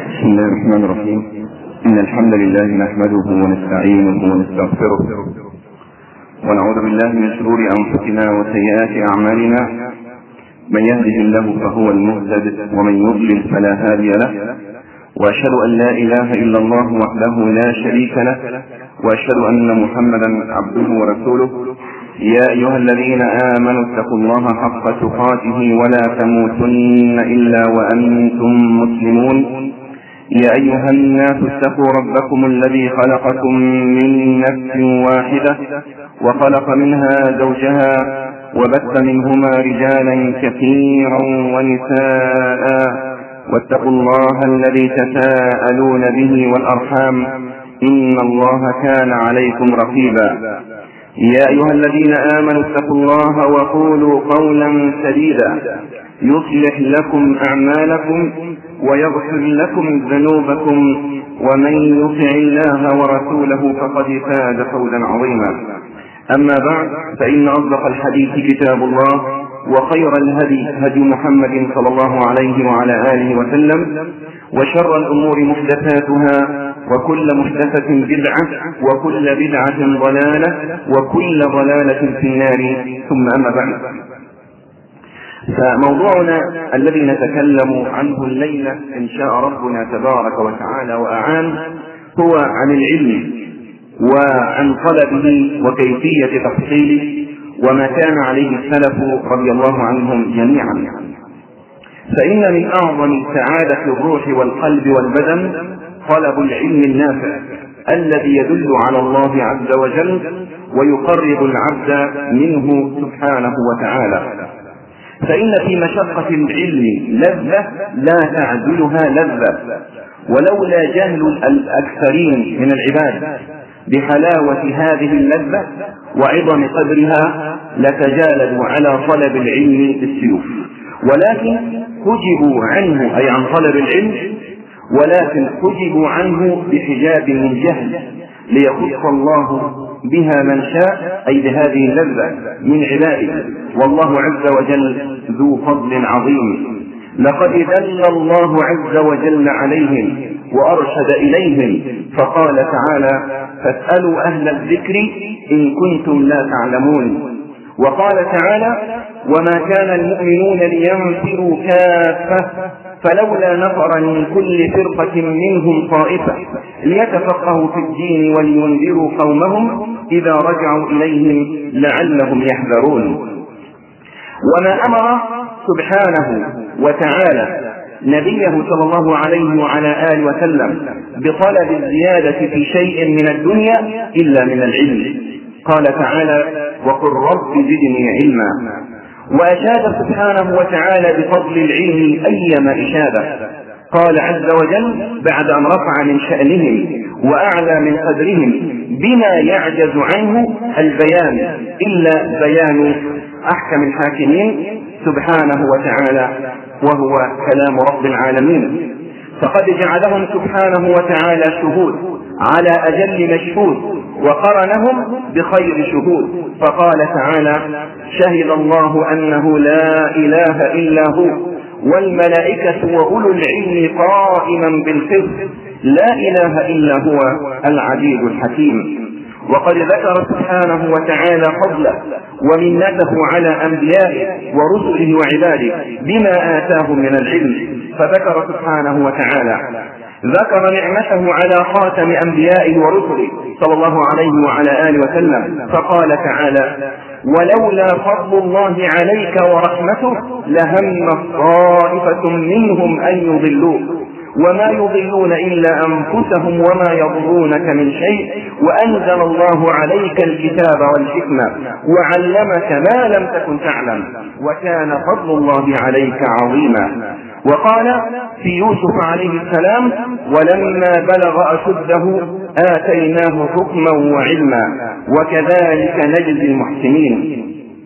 بسم الله الرحمن الرحيم. إن الحمد لله نحمده ونستعينه ونستغفره ونعوذ بالله من شرور أنفسنا وسيئات أعمالنا. من يهده الله فهو المهتد ومن يضلل فلا هادي له، وأشهد أن لا إله إلا الله وحده لا شريك له، وأشهد أن محمدا عبده ورسوله. يا أيها الذين آمنوا اتقوا الله حق تقاته ولا تموتن إلا وأنتم مسلمون. يا أيها الناس اتقوا ربكم الذي خلقكم من نفس واحدة وخلق منها زوجها وبث منهما رجالا كثيرا ونساء، واتقوا الله الذي تساءلون به والأرحام إن الله كان عليكم رقيبا. يا أيها الذين آمنوا اتقوا الله وقولوا قولا سديدا يصلح لكم أعمالكم ويغفر لكم ذنوبكم، ومن يطع الله ورسوله فقد فاز فوزا عظيما. أما بعد، فإن أصدق الحديث كتاب الله، وخير الهدي هدي محمد صلى الله عليه وعلى آله وسلم، وشر الأمور محدثاتها، وكل محدثة بدعة، وكل بدعة ضلالة، وكل ضلالة في النار. ثم أما بعد، فموضوعنا الذي نتكلم عنه الليلة إن شاء ربنا تبارك وتعالى وأعان هو عن العلم وعن طلبه وكيفية تحصيله وما كان عليه السلف رضي الله عنهم جميعا. فإن من أعظم سعادة الروح والقلب والبدن طلب العلم النافع الذي يدل على الله عز وجل ويقرب العبد منه سبحانه وتعالى. فإن في مشقة العلم لذة لا تعدلها لذة، ولولا جهل الأكثرين من العباد بحلاوة هذه اللذة وعظم قدرها لتجالدوا على طلب العلم بالسيوف، ولكن حجبوا عنه، أي عن طلب العلم، ولكن حجبوا عنه بحجاب من جهل ليخص الله بها من شاء، أي بهذه اللذة من عباده، والله عز وجل ذو فضل عظيم. لقد دل الله عز وجل عليهم وأرشد إليهم، فقال تعالى: فاسألوا أهل الذكر إن كنتم لا تعلمون. وقال تعالى: وما كان المؤمنون لينفروا كافة فلولا نفر من كل فرقة منهم طائفة ليتفقهوا في الدين ولينذروا قومهم إذا رجعوا إليهم لعلهم يحذرون. وما أمر سبحانه وتعالى نبيه صلى الله عليه وعلى آله وسلم بطلب الزيادة في شيء من الدنيا إلا من العلم. قال تعالى: وقل رب زدني علما. وأشاد سبحانه وتعالى بفضل العلم أيما إشادة. قال عز وجل بعد أن رفع من شأنهم وأعلى من قدرهم بما يعجز عنه البيان إلا بيان أحكم الحاكمين سبحانه وتعالى، وهو كلام رب العالمين. فقد جعلهم سبحانه وتعالى شهود على أجل مشهود، وقرنهم بخير شهود، فقال تعالى: شهد الله أنه لا إله إلا هو والملائكة وأولو العلم قائما بالقسط لا إله إلا هو العزيز الحكيم. وقد ذكر سبحانه وتعالى فضله ومنته على أنبيائه ورسله وعباده بما آتاهم من العلم، فذكر سبحانه وتعالى ذكر نعمته على خاتم أنبيائه ورسله صلى الله عليه وعلى آله وسلم، فقال تعالى: ولولا فضل الله عليك ورحمته لهم طائفة منهم أن يضلوك وما يضلون إلا أنفسهم وما يضرونك من شيء وأنزل الله عليك الكتاب والحكمة وعلمك ما لم تكن تعلم وكان فضل الله عليك عظيما. وقال في يوسف عليه السلام: ولما بلغ أشده آتيناه حكما وعلما وكذلك نجزي المحسنين.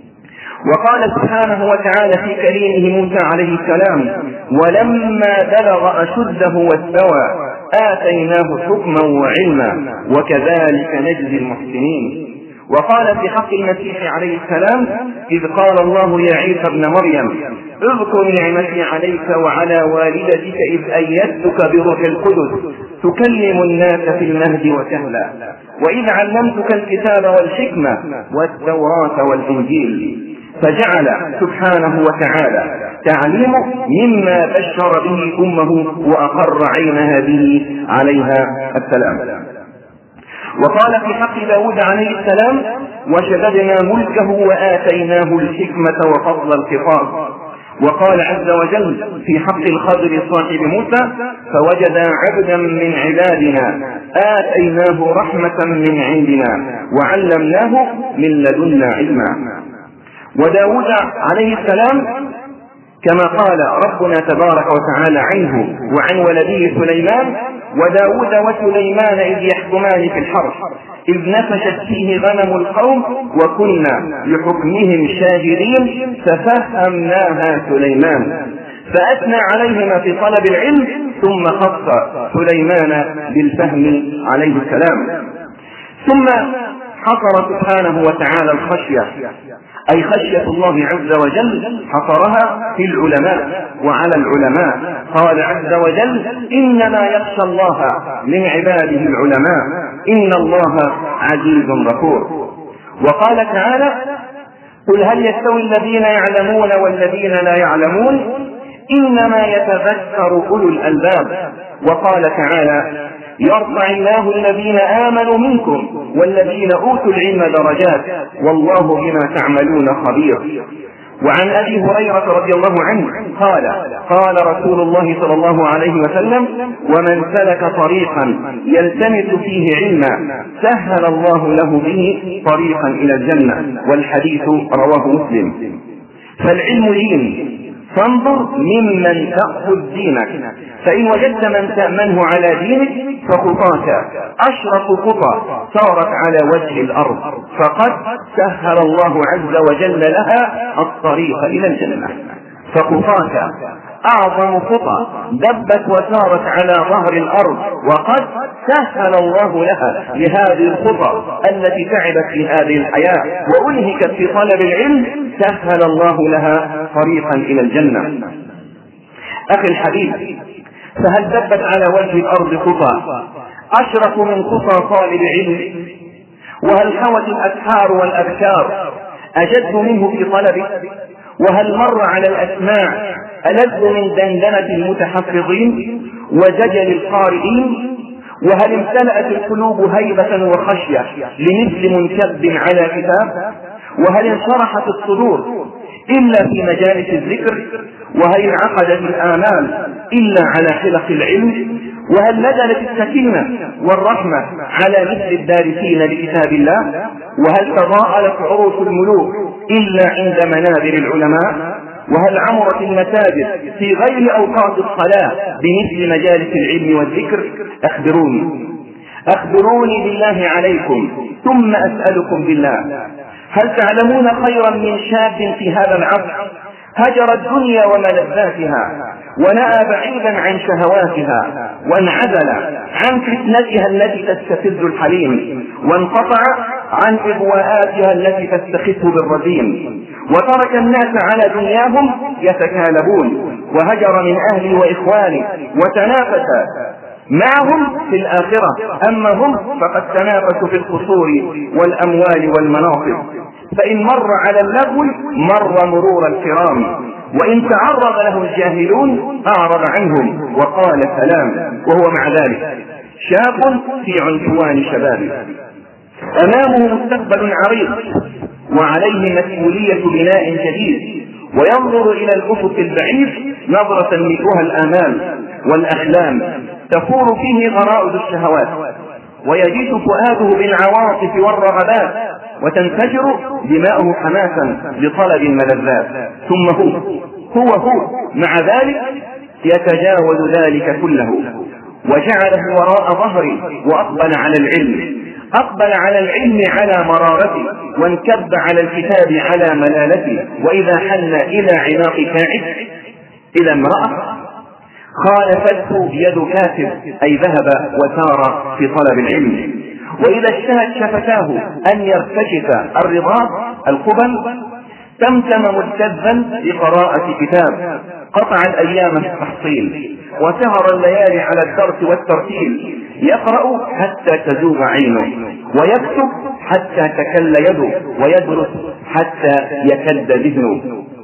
وقال سبحانه وتعالى في كريمه موسى عليه السلام: ولما بلغ أشده واستوى آتيناه حكما وعلما وكذلك نجزي المحسنين. وقال في حق المسيح عليه السلام: إذ قال الله يا عيسى ابن مريم اذكر نعمتي عليك وعلى والدتك إذ أيدتك بروح القدس تكلم الناس في المهد وكهلا وإذ علمتك الكتاب والحكمة والتوراة والإنجيل. فجعل سبحانه وتعالى تعليمه مما بشر به أمه وأقر عينها به عليها السلام. وقال في حق داود عليه السلام: وشددنا ملكه وآتيناه الحكمة وفضل الخطاب. وقال عز وجل في حق الخضر صاحب موسى: فوجدا عبدا من عبادنا آتيناه رحمة من عندنا وعلمناه من لدنا علما. وداود عليه السلام كما قال ربنا تبارك وتعالى عنه وعن ولده سليمان: وداود وسليمان إذ يحكمان في الحرث إذ نفشت فيه غنم القوم وكنا لحكمهم شاهدين ففهمناها سليمان. فأثنى عليهما في طلب العلم ثم خص سليمان بالفهم عليه السلام. ثم حصر سبحانه وتعالى الخشية، أي خشية الله عز وجل حصرها في العلماء وعلى العلماء. قال عز وجل: إنما يخشى الله من عباده العلماء إن الله عزيز غفور. وقال تعالى: قل هل يستوي الذين يعلمون والذين لا يعلمون إنما يتذكر أولو الألباب. وقال تعالى: يرفع الله الذين آمنوا منكم والذين أوتوا العلم درجات والله بما تعملون خبير. وعن أبي هريرة رضي الله عنه قال رسول الله صلى الله عليه وسلم: ومن سلك طريقا يلتمس فيه علما سهل الله له به طريقا إلى الجنة. والحديث رواه مسلم. فالعلم دين، فانظر ممن تأخذ دينك، فإن وجدت من تأمنه على دينك فخطاك أشرف خطى صارت على وجه الأرض فقد سهل الله عز وجل لها الطريق إلى الجنة. فخطاك أعظم خطى دبت وسارت على ظهر الأرض وقد سهل الله لها لهذه الخطى التي تعبت في هذه الحياة وأنهكت في طلب العلم، سهل الله لها طريقا إلى الجنة. أخي الحبيب، فهل دبت على وجه الأرض خطى أشرف من خطى طالب علم؟ وهل حوت الأسحار والأبكار أجد منه في طلبه؟ وهل مر على الأسماع ألذ من دندنة المتحفظين وزجل القارئين؟ وهل امتلأت القلوب هيبة وخشية لمثل منكب على كتاب؟ وهل انشرحت الصدور إلا في مجالس الذكر؟ وهل انعقدت الآمال إلا على حلق العلم؟ وهل نزلت السكينة والرحمة على مثل الدارسين لكتاب الله؟ وهل تضاءلت عروش الملوك إلا عند منابر العلماء؟ وهل عمرت المساجد في غير أوقات الصلاة بمثل مجالس العلم والذكر؟ أخبروني بالله عليكم ثم أسألكم بالله. هل تعلمون خيرا من شاب في هذا العصر هجر الدنيا وملذاتها ونأى بعيدا عن شهواتها وانعزل عن فتنتها التي تستفز الحليم وانقطع عن إغواءاتها التي تستخفه بالرذيم وترك الناس على دنياهم يتكالبون وهجر من أهلي وإخواني وتنافس معهم في الآخرة، أما هم فقد تنافسوا في القصور والأموال والمناصب. فإن مر على اللغو مر مرور الكرام، وإن تعرض له الجاهلون أعرض عنهم وقال سلام، وهو مع ذلك شاب في عنفوان شبابه أمامه مستقبل عريض وعليه مسؤولية بناء جديد، وينظر إلى الأفق البعيد نظرة مثلها الآمال والأحلام تفور فيه غرائز الشهوات ويجيش فؤاده بالعواطف والرغبات وتنفجر دماؤه حماسا لطلب الملذات، ثم هو مع ذلك يتجاوز ذلك كله وجعله وراء ظهره وأقبل على العلم على مرارته وانكب على الكتاب على ملالته. وإذا حن إلى عناق كاعب إلى امرأة خالفته يد كاتب، أي ذهب وسار في طلب العلم. وإذا اشتهت شفتاه أن يرتجف الرضا القبل تمتم ملتذا بقراءة كتاب، قطع الأيام في التحصيل وسهر الليالي على الدرس والترتيل، يقرأ حتى تذوب عينه، ويكتب حتى تكل يده، ويدرس حتى يكد ذهنه.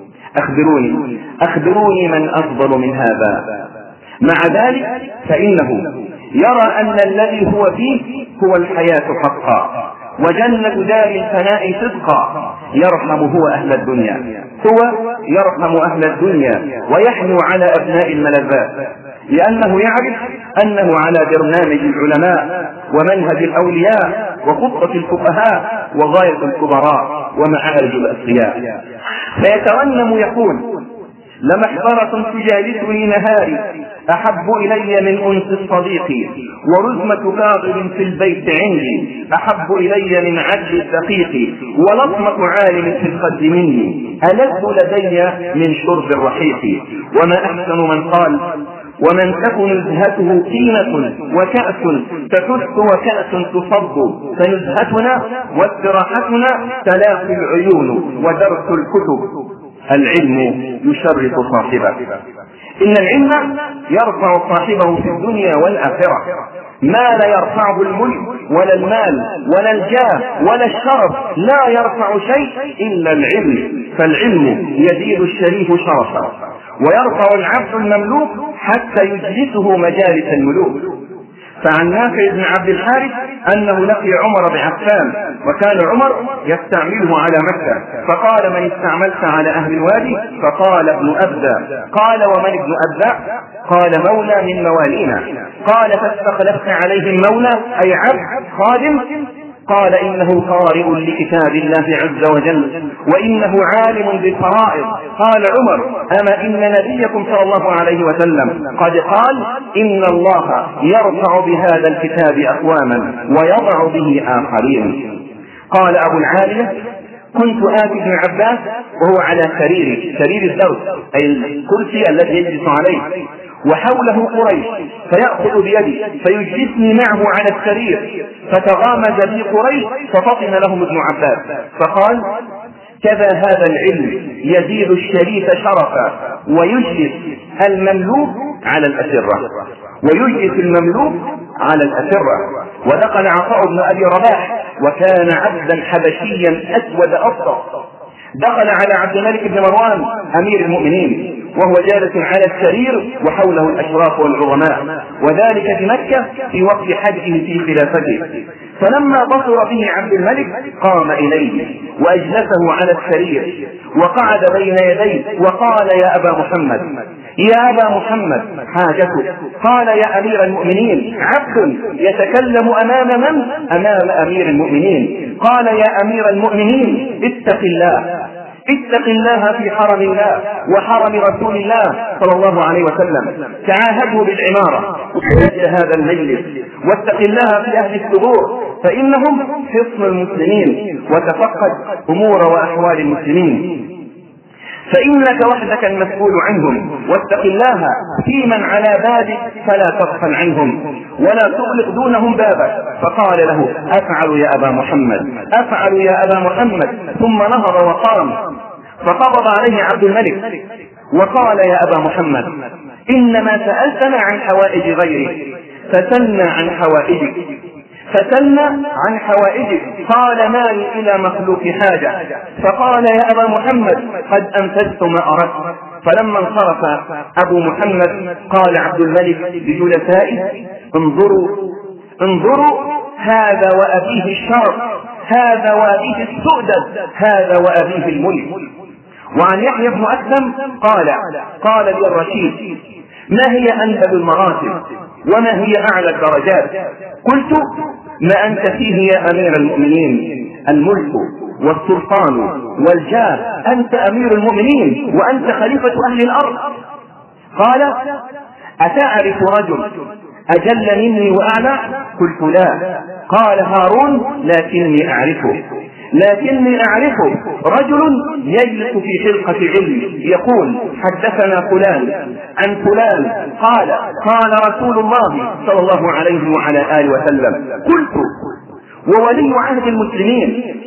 أخبروني من أفضل من هذا. مع ذلك فإنه يرى أن الذي هو فيه هو الحياة حقا، وجنة دار الفناء صدقا. يرحم هو أهل الدنيا، ويحنو على أبناء الملذات، لأنه يعرف أنه على برنامج العلماء ومنهج الأولياء وخطة الفقهاء وغاية الكبراء ومعارج الأصفياء. فيترنم يقول: لمحضرة تجالسني نهاري أحب إلي من أنس الصديق، ورزمة باغل في البيت عندي أحب إلي من عدل الدقيق، ولطمة عالم في الخد مني ألذ لدي من شرب الرحيق. وما أحسن من قال: ومن تكن نزهته قيمة وكأس تحث وكأس تصب، فنزهتنا واستراحتنا تلاقي العيون ودرس الكتب. العلم يشرف صاحبه. إن العلم يرفع صاحبه في الدنيا والآخرة، ما لا يرفعه الملك ولا المال ولا الجاه ولا الشرف، لا يرفع شيء إلا العلم. فالعلم يزيد الشريف شرفا، ويرفع العبد المملوك حتى يجلسه مجالس الملوك. فعن نافع بن عبد الحارث أنه لقي عمر بن عفان، وكان عمر يستعمله على مكة، فقال: من استعملت على أهل الوادي؟ فقال: ابن أبدى. قال: ومن ابن أبدى؟ قال: مولى من موالينا. قال: فاستخلفت عليهم مولى أي عبد خادم؟ قال: إنه قارئ لكتاب الله عز وجل، وإنه عالم بالفرائض. قال عمر: أما إن نبيكم صلى الله عليه وسلم قد قال: إن الله يرفع بهذا الكتاب أقواما ويضع به آخرين. قال أبو العالية: كنت آتي ابن عباس وهو على سرير الدرس، أي الكرسي الذي يجلس عليه، وحوله قريش، فيأخذ بيدي فيجلسني معه على السرير، فتغامز بي قريش ففطن لهم ابن عباس فقال: كذا هذا العلم يزيد الشريف شرفا ويجلس المملوك على الأسرة. ودخل عطاء بن أبي رباح وكان عبدا حبشيا أسود أبطر، دخل على عبد الملك بن مروان أمير المؤمنين وهو جالس على السرير وحوله الأشراف والعظماء، وذلك في مكة في وقت حجه في خلافته. فلما بصر به عبد الملك قام إليه وأجلسه على السرير وقعد بين يديه وقال: يا أبا محمد حاجتك؟ قال: يا أمير المؤمنين، عبد يتكلم أمام من؟ أمام أمير المؤمنين. قال: يا أمير المؤمنين، اتق الله في حرم الله وحرم رسول الله صلى الله عليه وسلم، تعاهده بالعمارة وحج هذا المجلس، واتق الله في أهل الثغور فإنهم حصن المسلمين، وتفقد أمور وأحوال المسلمين فإنك وحدك المسؤول عنهم، واتق الله في من على بابك فلا تغفل عنهم ولا تغلق دونهم بابك. فقال له: أفعل يا أبا محمد. ثم نهض وقام، فقبض عليه عبد الملك وقال: يا أبا محمد، إنما سألتنا عن حوائج غيرك فتلنا عن حوائجك. قال: ما لي إلى مخلوق حاجة. فقال: يا أبا محمد، قد أنفذت ما أردت. فلما انصرف أبو محمد قال عبد الملك لجلسائه: انظروا هذا وأبيه الشرف، هذا وأبيه السؤدد، هذا وأبيه الملك. وعن يحيى بن أسلم قال لي الرشيد: ما هي أنبل المراتب وما هي أعلى الدرجات؟ قلت: ما أنت فيه يا أمير المؤمنين، الملك والسلطان والجاه، أنت أمير المؤمنين وأنت خليفة أهل الأرض. قال: أتعرف رجل أجل مني وأعلى؟ قلت: لا. قال: هارون، لكني أعرفه رجل يجلس في حلقة علم يقول: حدثنا فلان عن فلان قال رسول الله صلى الله عليه وعلى آله وسلم. قلت: وولي عهد المسلمين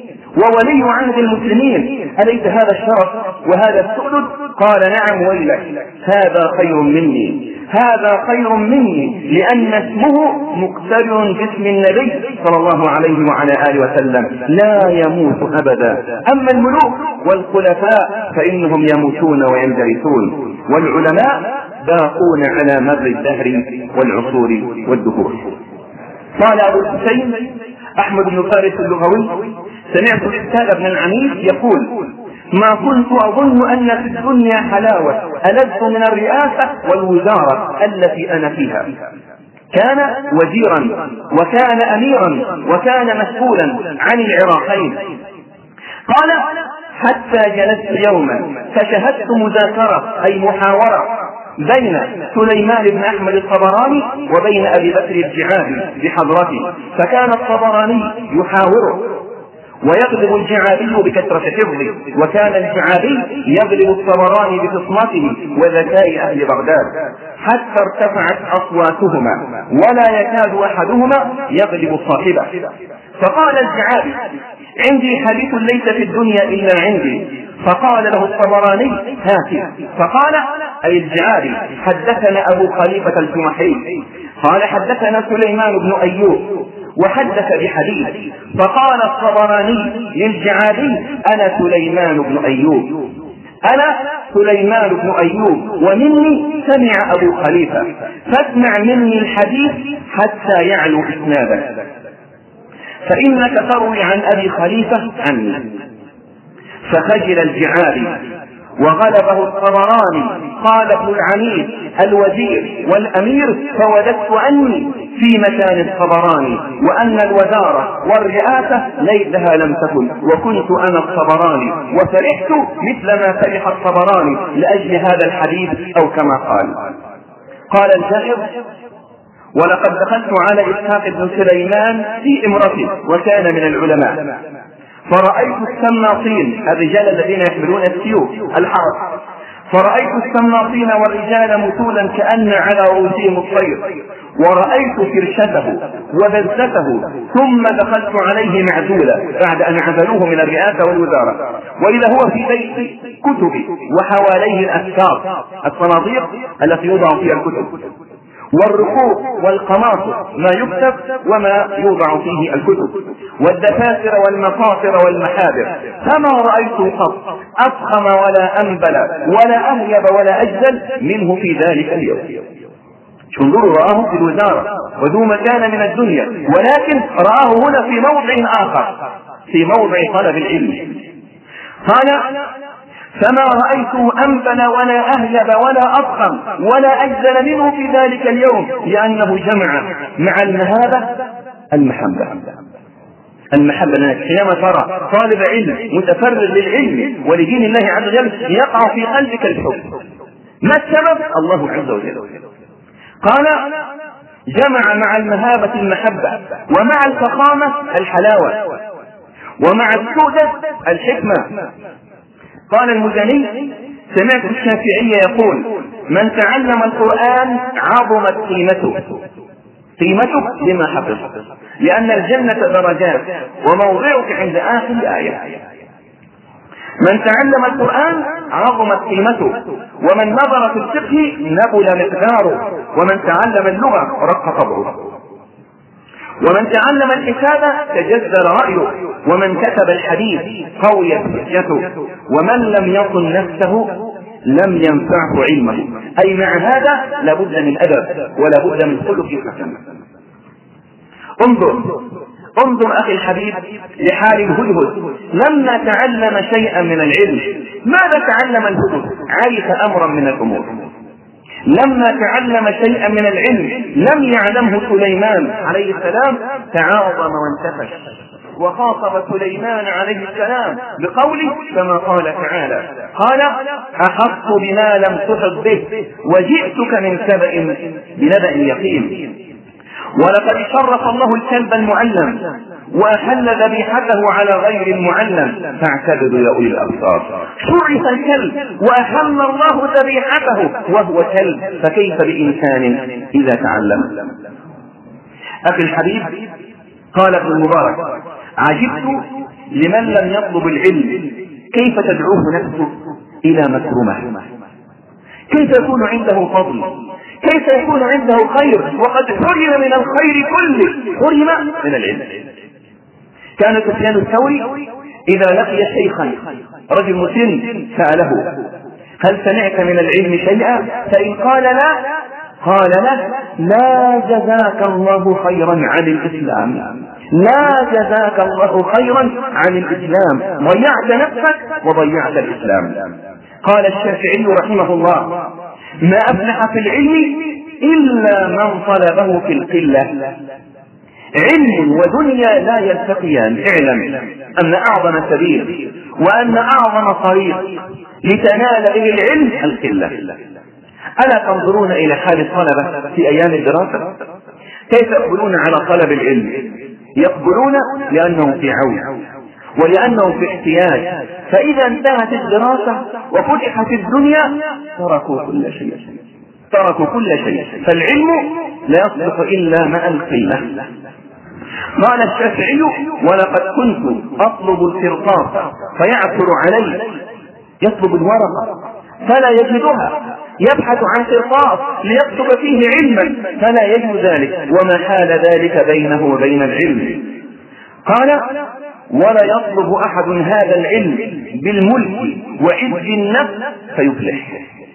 أليس هذا الشرف وهذا السؤدد؟ قال نعم ويلك، هذا خير مني لأن اسمه مقترن باسم النبي صلى الله عليه وعلى آله وسلم لا يموت أبدا. أما الملوك والخلفاء فإنهم يموتون ويندرسون، والعلماء باقون على مر الدهر والعصور والدهور. قال أبو الحسين أحمد بن فارس اللغوي: سمعت الأستاذ ابن العميد يقول: ما كنت أظن أن في الدنيا حلاوة ألذ من الرئاسة والوزارة التي أنا فيها. كان وزيرا وكان أميرا وكان مسؤولا عن العراقين. قال: حتى جلست يوما فشهدت مذاكرة أي محاورة بين سليمان بن أحمد الطبراني وبين أبي بكر الجعابي بحضرته، فكان الطبراني يحاوره ويغلب الجعابي بكثرة حفظه، وكان الجعابي يغلب الطبراني بفطنته وذكاء أهل بغداد، حتى ارتفعت أصواتهما ولا يكاد أحدهما يغلب صاحبه. فقال الجعابي: عندي حديث ليس في الدنيا إلا عندي. فقال له الطبراني: هاتي. فقال أي الجعابي: حدثنا أبو خليفة الجمحي قال حدثنا سليمان بن أيوب وحدث بحديث. فقال الطبراني للجعابي: أنا سليمان بن أيوب ومني سمع أبو خليفة، فاسمع مني الحديث حتى يعلو إسنادك، فإنك تروي عن أبي خليفة عني. فخجل الجعابي وغلبه الطبراني. قال ابن العميد الوزير والأمير: فوددت أني في مكان الطبراني وأن الوزارة والرئاسة ليتها لم تكن، وكنت أنا الطبراني، وفرحت مثل ما فرح الطبراني لأجل هذا الحديث، أو كما قال. قال الشاعر: ولقد دخلت على إسحاق بن سليمان في امرته وكان من العلماء، فرأيت السماطين الرجال الذين يحملون السيوف الحرس، فرأيت السماطين والرجال مثولا كأن على رؤوسهم الطير، ورأيت فرشته وبلسته، ثم دخلت عليه معزولا بعد أن عزلوه من الرئاسة والوزارة، وإذا هو في بيت كتب وحواليه الأسفار الصناديق التي يوضع فيها الكتب، والرقوق والقماص ما يكتب وما يوضع فيه الكتب، والدفاتر والمفاطر والمحابر، فما رأيت قط أفخم ولا أنبل ولا أهيب ولا أجزل منه في ذلك اليوم. انظروا، رآه في الوزارة وذو مكان من الدنيا، ولكن رآه هنا في موضع آخر، في موضع طلب العلم. قال: فما رأيته أنبل ولا أهيب ولا أضخم ولا أجزل منه في ذلك اليوم، لأنه جمع مع المهابة المحبة. لأنك حينما ترى طالب علم متفرغ للعلم ولدين الله عز وجل يقع في قلبك الحب. ما السبب؟ الله عز وجل. قال: جمع مع المهابة المحبة، ومع الفخامة الحلاوة، ومع السؤدة الحكمة. قال المزني: سمعت الشافعي يقول: من تعلم القرآن عظمت قيمته لما حفظ، لأن الجنة درجات وموضعك عند آخر آية. من تعلم القرآن عظمت قيمته، ومن نظر في الفقه نبل مقداره، ومن تعلم اللغة رق قبره، ومن تعلم الحساب تجذر رأيه، ومن كتب الحديث قويت حجته، ومن لم يصن نفسه لم ينفعه علمه. أي مع هذا لابد من أدب ولابد من خلق حسن. انظر أخي الحبيب لحال الهدهد لما تعلم شيئا من العلم. ماذا تعلم الهدهد؟ عرف أمرا من الأمور. لما تعلم شيئا من العلم لم يعلمه سليمان عليه السلام تعاظم وانتفش، وخاطب سليمان عليه السلام بقوله كما قال تعالى: قال: أحطت بما لم تحط به وجئتك من سبأ بنبأ يقين. ولقد شرف الله الكلب المعلم وأحل ذبيحته على غير المعلم، فاعتبروا يا أولي الأبصار. شرف الكلب وأحل الله ذبيحته وهو كلب، فكيف بإنسان إذا تعلم؟ أخي الحبيب، قال ابن المبارك: عجبت لمن لم يطلب العلم كيف تدعوه نفسه إلى مكرمة، كيف يكون عنده فضل، كيف يكون عنده خير وقد حرم من الخير كله، حرم من العلم. كان سفيان الثوري إذا لقي شيخا رجل مسن سأله: هل سمعت من العلم شيئا؟ فإن قال لا، قال له: لا جزاك الله خيرا عن الإسلام، لا جزاك الله خيرا عن الإسلام، ضيعت نفسك وضيعت الإسلام. قال الشافعي رحمه الله: ما أفلح في العلم إلا من طلبه في القلة. علم ودنيا لا يلتقيان. اعلم أن أعظم سبيل وأن أعظم طريق لتنال به العلم القلة. ألا تنظرون إلى حال الطلبة في أيام الدراسة؟ كيف يقبلون على طلب العلم؟ يقبلون لأنهم في عون ولأنهم في احتياج، فإذا انتهت الدراسة وفتحت الدنيا تركوا كل شيء، تركوا كل شيء. فالعلم لا يصلح إلا مع القلة. قال الشافعي: ولقد كنت أطلب القرطاس فيعثر علي، يطلب الورقة فلا يجدها، يبحث عن قرطاس ليكتب فيه علما فلا يجد ذلك، وما حال ذلك بينه وبين العلم. قال: ولا يطلب أحد هذا العلم بالملك وعز النفس فيفلح.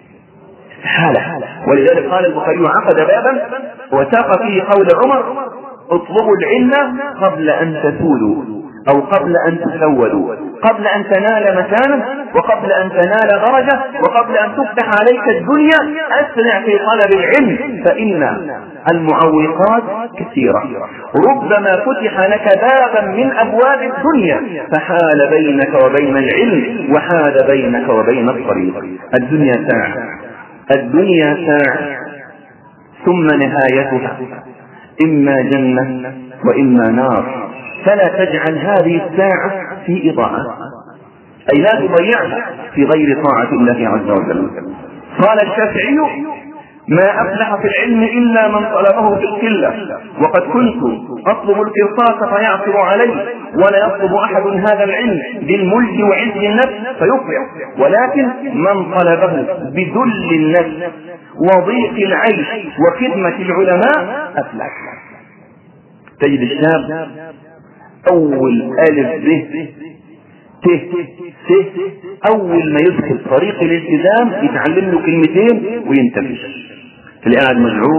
حالة. ولذلك قال البخاري: عقد بابا وساق فيه قول عمر: اطلبوا العلم قبل أن تسولوا، أو قبل أن تسودوا، قبل أن تنال مكانه، وقبل أن تنال درجة، وقبل أن تفتح عليك الدنيا أسرع في طلب العلم، فإن المعوقات كثيرة. ربما فتح لك بابا من أبواب الدنيا فحال بينك وبين العلم وحال بينك وبين الطريق. الدنيا ساعة، الدنيا ساعة، ثم نهايتها إما جنة وإما نار، فلا تجعل هذه الساعة في إضاعة، أي لا تضيعها في غير طاعة الله عز وجل. قال الشافعي: ما أفلح في العلم إلا من طلبه في القلة، وقد كنت أطلب القرطاس فيعثر علي، ولا يطلب أحد هذا العلم بالملك وعز النفس فيفلح، ولكن من طلبه بذل النفس وضيق العيش وخدمة العلماء أفلح. تجد الشاب أول ألف ب ت س أول ما يدخل طريق الالتزام يتعلم له كلمتين وينتفش، تلاقيه قاعد مزعوف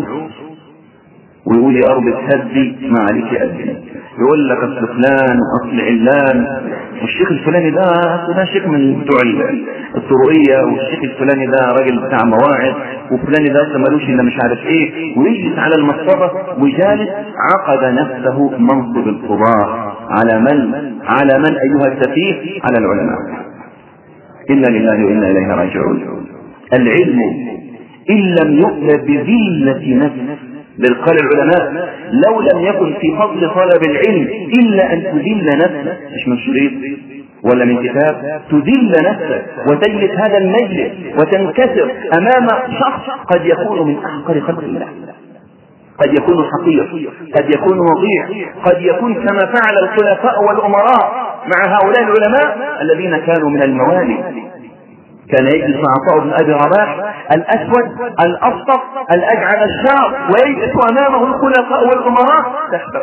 ويقول: يا أرض تهدي ما عليك أدري، يقول لك أصل فلان أصل علان، والشيخ الفلاني ده شيخ من بتوع الطرقية، والشيخ الفلاني ده راجل بتاع مواعظ، وفلاني ده أصلا ملوش إلا مش عارف إيه، ويجلس على المصطبة وجالس عقد نفسه منصب القضاء على من أيها السفيه؟ على العلماء. إنا لله وإنا إليه راجعون. العلم إن لم يؤل بذلة نفس، بل قال العلماء: لو لم يكن في فضل طلب العلم إلا أن تذل نفسك، مش من شريط ولا من كتاب، تذل نفسك وتجلس هذا المجلس وتنكسر أمام شخص قد يكون من أحقر خلق الله، قد يكون حقير، قد يكون وضيع، قد يكون كما فعل الخلفاء والأمراء مع هؤلاء العلماء الذين كانوا من الموالي. كان يجلس مع عطاء بن أبي رباح الأسود الأبطق الأجعل الشعر، ويجلس أمامه الخلفاء والأمراء تحت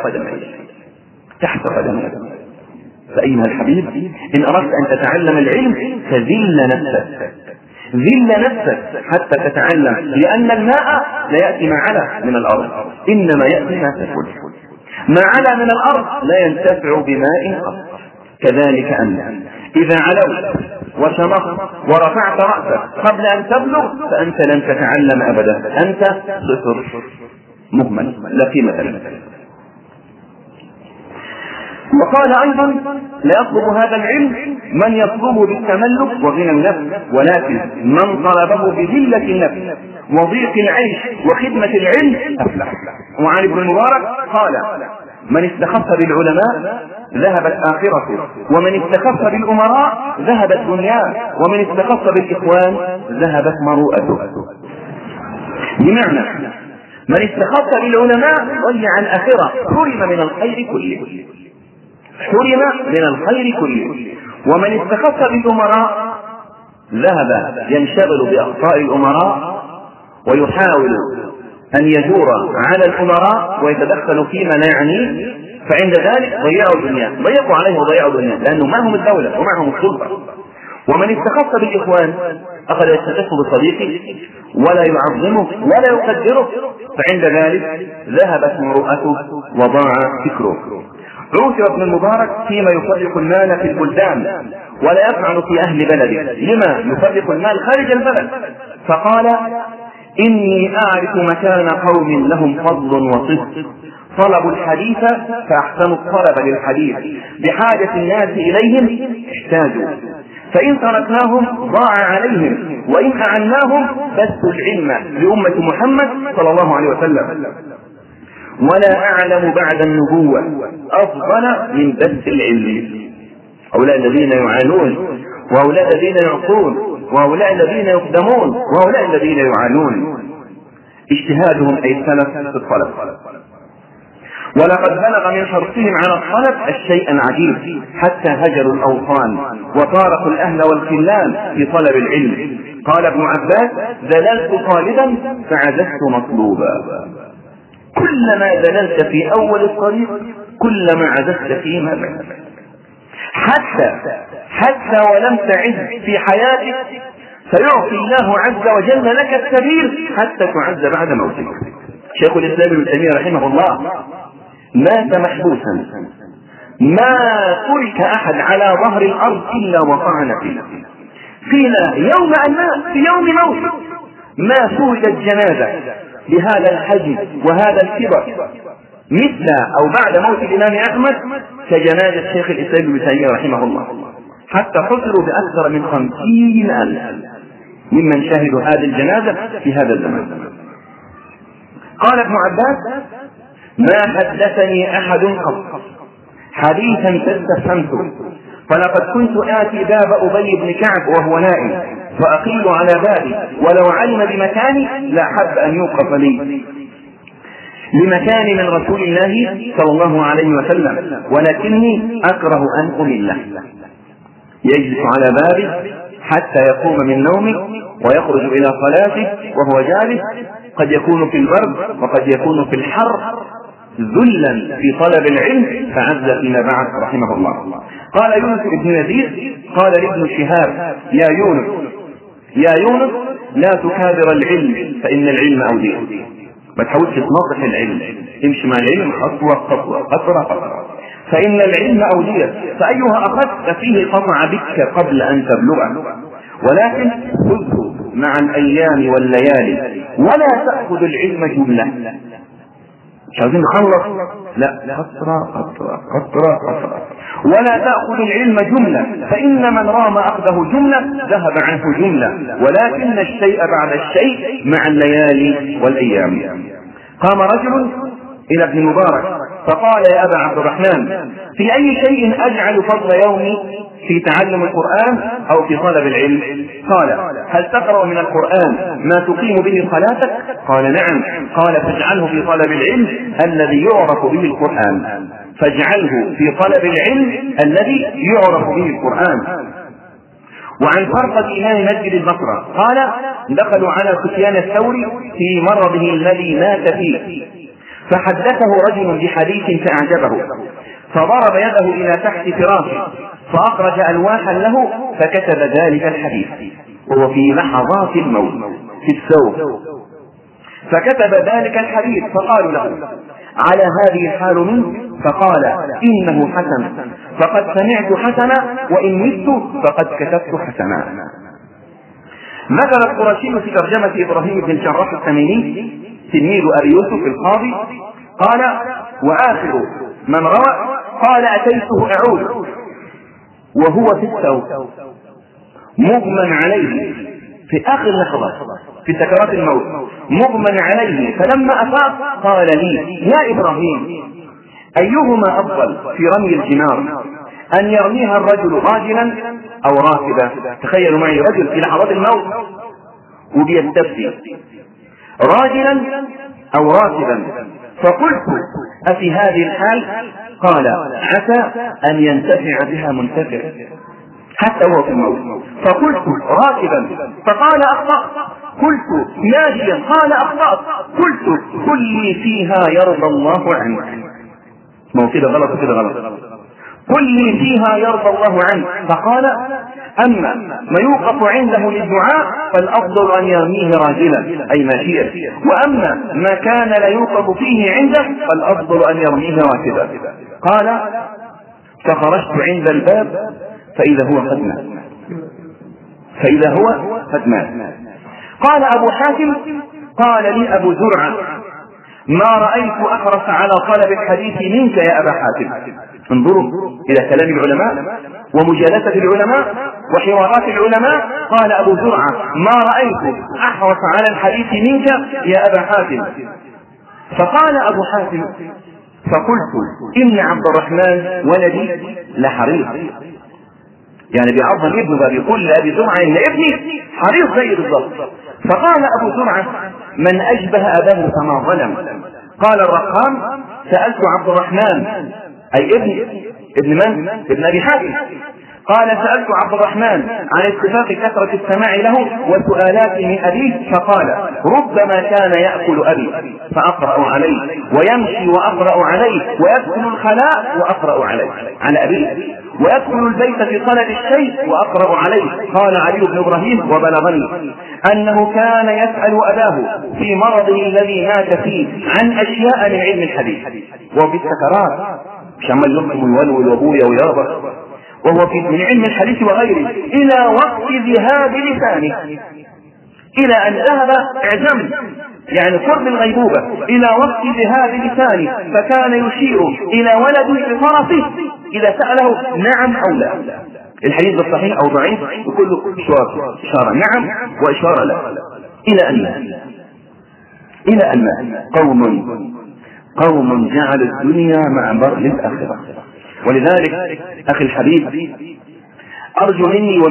قدميه. فأيها الحبيب، إن أردت أن تتعلم العلم فذل نفسك، ذل نفسك حتى تتعلم، لأن الماء لا يأتي ما علا من الأرض، إنما يأتي ما تكون. ما علا من الأرض لا ينتفع بماء قط. كذلك أنت إذا علوت وشمخت ورفعت رأسك قبل أن تبلغ فأنت لن تتعلم أبدا، أنت صفر مهمل لا قيمة لك. وقال أيضا: لا يطلب هذا العلم من يطلبه بالتملك وغنى النفس، ولكن من طلبه بذلة النفس وضيق العيش وخدمة العلم أفلح. وعن ابن المبارك قال: من استخف بالعلماء ذهبت آخرته، ومن استخف بالأمراء ذهبت دنياه، ومن استخف بالإخوان ذهبت مروءته. بمعنى من استخف بالعلماء ضيع الآخرة، حرم من الخير كله، حرم من الخير كله. ومن استخف بالأمراء ذهب ينشغل بأخطاء الأمراء ويحاول أن يجور على الأمراء ويتدخل فيما لا يعنيه، فعند ذلك ضيعوا الدنيا، ضيقوا عليه وضيعوا الدنيا، لأنه معهم الدولة ومعهم السلطة. ومن استخف بالإخوان أخذ يستخف بصديقه ولا يعظمه ولا يقدره، فعند ذلك ذهبت مروءته وضاع فكره. عوثر ابن المبارك فيما يفرق المال في البلدان ولا يفعل في أهل بلده، لما يفرق المال خارج البلد؟ فقال: إني أعرف مكان قوم لهم فضل وصدق، طلبوا الحديث فأحسنوا الطلب للحديث، بحاجة الناس إليهم احتاجوا، فإن تركناهم ضاع عليهم، وإن أعناهم بثوا العلم لأمة محمد صلى الله عليه وسلم. ولا أعلم بعد النبوة أفضل من بث العلم. هؤلاء الذين يعانون، وهؤلاء الذين يعطون، وهؤلاء الذين يقدمون، وهؤلاء الذين يعانون، اجتهادهم أي السلف في الطلب. ولقد بلغ من حرصهم على الطلب الشيء العجيب حتى هجروا الأوطان وفارقوا الأهل والخلان في طلب العلم. قال ابن عباس: ذللت طالبا فعززت مطلوبا. كلما ذللت في أول الطريق كلما عززت فيما بعد، حتى ولم تعز في حياتك فيعطي الله عز وجل لك السبيل حتى تعز بعد موتك. شيخ الإسلام ابن تيمية رحمه الله مات محبوسا، ما ترك أحد على ظهر الأرض إلا وطعن فيه، قيل يوم أن مات في يوم موته، ما توجد جنازة بهذا الحجم وهذا الكبر مثل أو بعد موت الإمام أحمد كجنازة شيخ الإسلام ابن تيمية رحمه الله، حتى حصلوا بأكثر من 50,000 ممن شهدوا هذه الجنازة في هذا الزمان. قال ابن عباس: ما حدثني أحد قط حديثا فاستفهمته، فلقد كنت آتي باب أبي بن كعب وهو نائم فأقيل على بابي، ولو علم بمكاني لأحب أن يوقف لي لمكان من رسول الله صلى الله عليه وسلم، ولكني أكره أن أمله. يجلس على بابي حتى يقوم من نومه ويخرج إلى صلاته وهو جالس، قد يكون في البرد وقد يكون في الحر، ذلا في طلب العلم، فعز فيما بعد رحمه الله. قال يونس بن يزيد قال لابن شهاب: يا يونس لا تكابر العلم فإن العلم أودية. ما تحاولش تنظف العلم، امشي مع العلم خطوة خطوة قطرة قطرة، فإن العلم أودية، فأيها أخذت فيه قطع بك قبل أن تبلغه، ولكن خذه مع الأيام والليالي، ولا تأخذ العلم جملة. مش عايزين نخلص، لا، قطرة، ولا تأخذ العلم جملة، فإن من رام أخذه جملة ذهب عنه جملة، ولكن الشيء بعد الشيء مع الليالي والأيام. قام رجل إلى ابن مبارك فقال: يا أبا عبد الرحمن، في أي شيء أجعل فضل يومي، في تعلم القرآن أو في طلب العلم؟ قال: هل تقرأ من القرآن ما تقيم به صلاتك؟ قال: نعم. قال: فاجعله في طلب العلم الذي يعرف به القرآن، فاجعله في طلب العلم الذي يعرف به القرآن. وعن فرقة إمام مسجد البصرة قال: دخلوا على سفيان الثوري في مرضه الذي مات فيه، فحدثه رجل بحديث فأعجبه، فضرب يده إلى تحت فراشه فأخرج ألواحا له فكتب ذلك الحديث، وهو في لحظات الموت في الثوب، فكتب ذلك الحديث. فقالوا له: على هذه الحال منه؟ فقال: إنه حسن، فقد سمعت حسنا، وإن مت فقد كتبت حسنا. ذكر القرشي في ترجمة إبراهيم بن الجراح التميمي تلميذ أبي يوسف القاضي قال: وآخر من روى قال: أتيته أعود وهو في الثوب مغمى عليه، في آخر لحظة في سكرات الموت مغمى عليه، فلما أفاق قال لي: يا إبراهيم، أيهما أفضل في رمي الجمار، أن يرميها الرجل راجلا أو راكبا؟ تخيلوا معي رجل في لحظات الموت وبيستفتي، راجلا أو راكبا، فقلت أفي هذه الحال؟ قال عسى أن ينتفع بها منتفع حتى هو في الموت. فقلت راكبا، فقال أخطأت. قلت ماشيا، قال أخطأت. قلت قل لي فيها يرضى الله عنك. ما هو كده غلط وكده غلط. قل لي فيها يرضى الله عنك. فقال أما ما يوقف عنده للدعاء فالأفضل أن يرميه راجلا أي ماشيا، وأما ما كان لا يوقف فيه عنده فالأفضل أن يرميه راكبا. قال فخرجت عند الباب فإذا هو قد مات. قال أبو حاتم قال لي أبو زرعة ما رأيت أحرص على طلب الحديث منك يا أبا حاتم. انظروا إلى كلام العلماء ومجالسة العلماء وحوارات العلماء. قال أبو زرعة ما رأيت أحرص على الحديث منك يا أبا حاتم. فقال أبو حاتم فقلت إن عبد الرحمن ولدي لحريص، يعني بيعظم ابنه، بيقول لأبي زرعة إن ابني حريص زي بالضبط. فقال أبو زرعة من أشبه أباه فما ظلم. قال الرقام سألت عبد الرحمن أي ابن من؟ ابن أبي حاتم. قال سألت عبد الرحمن عن اتفاق كثرة السماع له وسؤالات من أبيه، فقال ربما كان يأكل أبي فأقرأ عليه، ويمشي وأقرأ عليه، ويدخل الخلاء وأقرأ عليه على أبيه، ويدخل البيت في طلب الشيء وأقرأ عليه. قال علي بن إبراهيم وبلغني أنه كان يسأل أباه في مرضه الذي مات فيه عن أشياء من علم الحديث وفي السكرات شمال يقم ويولول وابويا ويابا، وهو في من علم الحديث وغيره، إلى وقت ذهاب لسانه، إلى أن ذهب اعجم يعني قرب الغيبوبة، إلى وقت ذهاب لسانه، فكان يشير إلى ولده بطرفه إذا سأله نعم أو لا. الحديث الصحيح أو ضعيف وكل إشارة نعم وإشارة لا، إلى أن قوم جعلوا الدنيا معبر للآخرة. ولذلك أخي الحبيب أرجو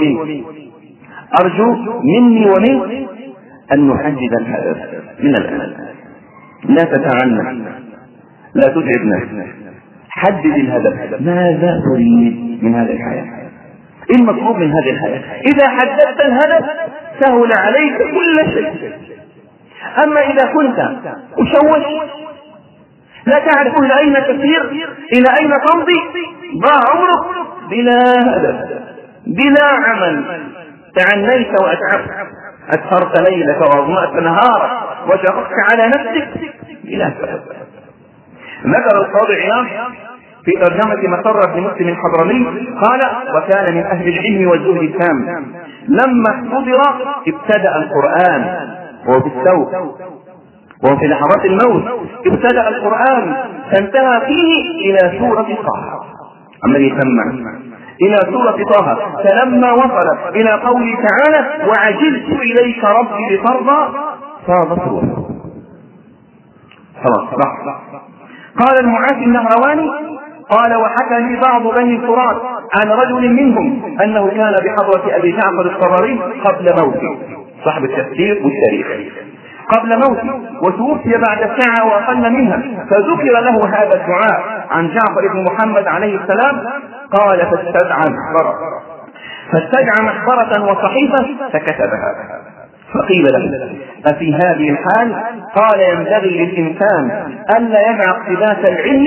مني ومنك أن نحدد الهدف من الآن. لا تتعنى، لا تتعب نفسك، حدد الهدف. ماذا تريد من هذه الحياة؟ إيه المطلوب من هذه الحياة؟ إذا حددت الهدف سهل عليك كل شيء. أما إذا كنت مشوش لا تعرف إلى أين تسير، إلى أين تمضي، ضاع عمرك بلا هدف بلا عمل، تعنيت وأتعبت، أسهرت ليلك وأظمأت نهارك وشققت على نفسك بلا سبب. ذكر القاضي عياض في ترجمة مسرة بن مسلم الحضرمي قال وكان من أهل العلم والزهد التام، لما احتضر ابتدأ القرآن وهو في السوق وفي لحظات الموت، ابتدأ القرآن فانتهى فيه إلى سورة طه، عمال يسمع إلى سورة طه، فلما وصل إلى قوله تعالى وعجلت إليك ربي لترضى فاضت روحه. خلاص. قال المعافي النهرواني قال وحكى لي بعض بني الفرات عن رجل منهم أنه كان بحضرة أبي جعفر الطبري قبل موته، صاحب التفسير والتاريخ، قبل موته، وتوفي بعد ساعة وأقل منها، فذكر له هذا الدعاء عن جعفر بن محمد عليه السلام. قال فاستدعى محبرة وصحيفة فكتبها، فقيل له أفي هذه الحال؟ قال ينبغي للإنسان ألا يدع اقتباس العلم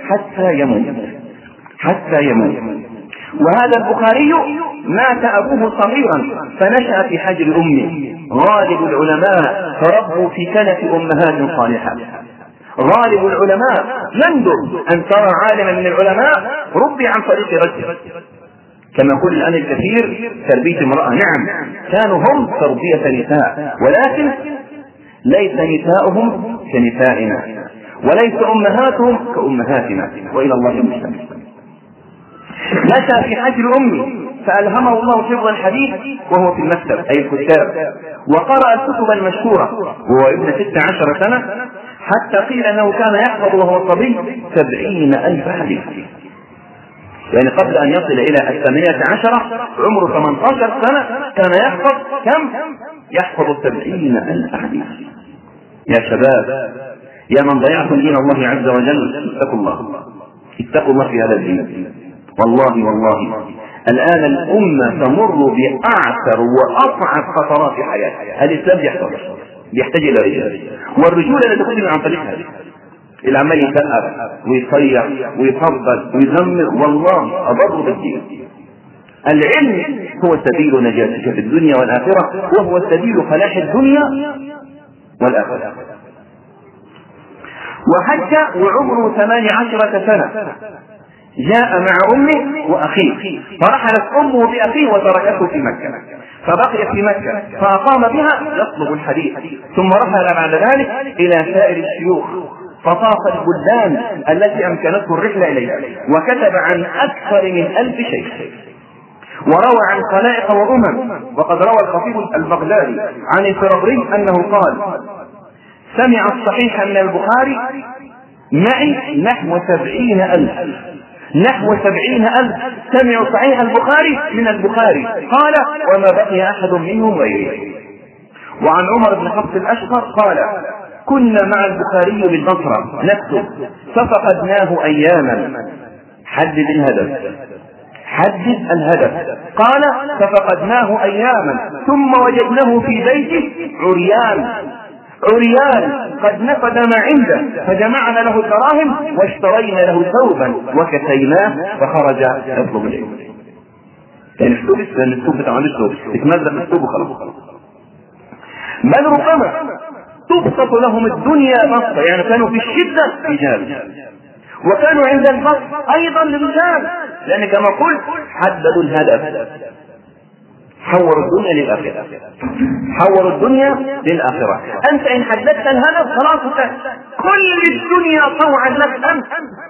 حتى يموت. وهذا البخاري مات أبوه صغيرا فنشأ في حجر أمه. غالب العلماء فربوا في كنف أمهات صالحات. غالب العلماء يندر أن ترى عالما من العلماء ربي عن طريق رجل، كما يقول الآن الكثير تربية امرأة. نعم كانوا هم تربية نساء، ولكن ليس نساؤهم كنسائنا وليس أمهاتهم كأمهاتنا، وإلى الله المستعان. نشأ في حجر أمه فألهمه الله حفظ الحديث وهو في المكتب أي الكتاب، وقرأ الكتب المشهورة وهو ابن 16 سنة، حتى قيل أنه كان يحفظ وهو صبي 70,000 حديث، يعني قبل أن يصل إلى 18 عمره 18 سنة كان يحفظ كم؟ يحفظ 70,000 حديث. يا شباب يا من ضيعتم دين الله عز وجل اتقوا الله، اتقوا الله في هذا الدين. والله الآن الأمة تمر بأعسر وأصعب فترات في حياتها. الإسلام يحتاج إلى رجال، والرجولة لا تكون عن طريق هذه العمل يتأثر ويصيح ويفضل ويزمر، والله أضر بالدين. العلم هو سبيل نجاتك في الدنيا والآخرة، وهو سبيل فلاح الدنيا والآخرة. وحج وعمره 18 سنة، جاء مع أمه وأخيه، فرحلت أمه بأخيه وتركته في مكة، فبقي في مكة فأقام بها يطلب الحديث، ثم رحل بعد ذلك إلى سائر الشيوخ، فطاف البلدان التي أمكنته الرحلة إليها، وكتب عن أكثر من 1000 شيخ، وروى عن خلائق وأمم. وقد روى الخطيب البغدادي عن الفرابري أنه قال: سمع الصحيح من البخاري معي نحو 70,000 سمعوا صحيح البخاري من البخاري، قال: وما بقي أحد منهم غيره. وعن عمر بن حفص الأشهر قال: كنا مع البخاري بالبصرة نكتب ففقدناه أياما. حدد الهدف. قال: ففقدناه أياما ثم وجدناه في بيته عريان قد نفد ما عنده، فجمعنا له الدراهم واشترينا له ثوبا وكسيناه، فخرج يطلب العلم. يعني الثوب بتاع تتمزق الثوب وخلاص. بل ربما تبسط لهم الدنيا بسطة، يعني كانوا في الشدة رجال، وكانوا عند البسط أيضا رجال، لأن كما قلت حددوا الهدف، حوروا الدنيا للآخرة. أنت إن حددت الهدف خلاص كل الدنيا طوعا لك أنت،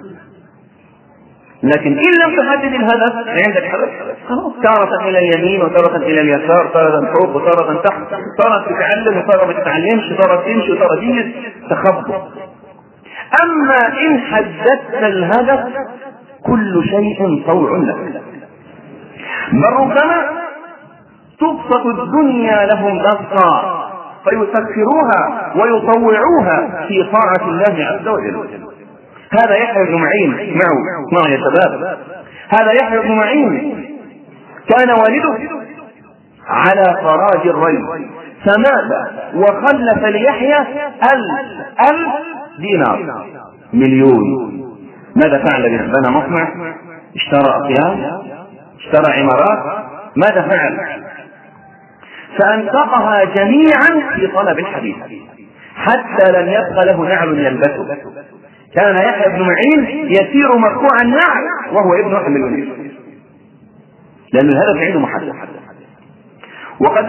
لكن إن لم تحدد الهدف عندك هدف خلاص، تارة إلى اليمين وتارة إلى اليسار، تارة فوق وتارة تحت، تارة تتعلم وتارة ما تتعلمش، تارة تمشي وتارة تجلس، تخبط. أما إن حددت الهدف كل شيء طوع لك. بل ربما تبسط الدنيا لهم بسطا فيسكروها ويطوعوها في طاعة الله عز وجل. هذا يحيى بن معين معه يا شباب، هذا يحيى بن معين كان والده على فراج الري، فمات وخلف ليحيى 1000 دينار، مليون. ماذا فعل؟ بنى مصنع، اشترى أطيان، اشترى عمارات. ماذا فعل؟ فأنفقها جميعا في طلب الحديث حتى لم يبق له نعل يلبسه. كان يحيى بن معين يسير مرفوع النعل وهو ابن 1 مليون، لأن الهدف عنده محدد. وقد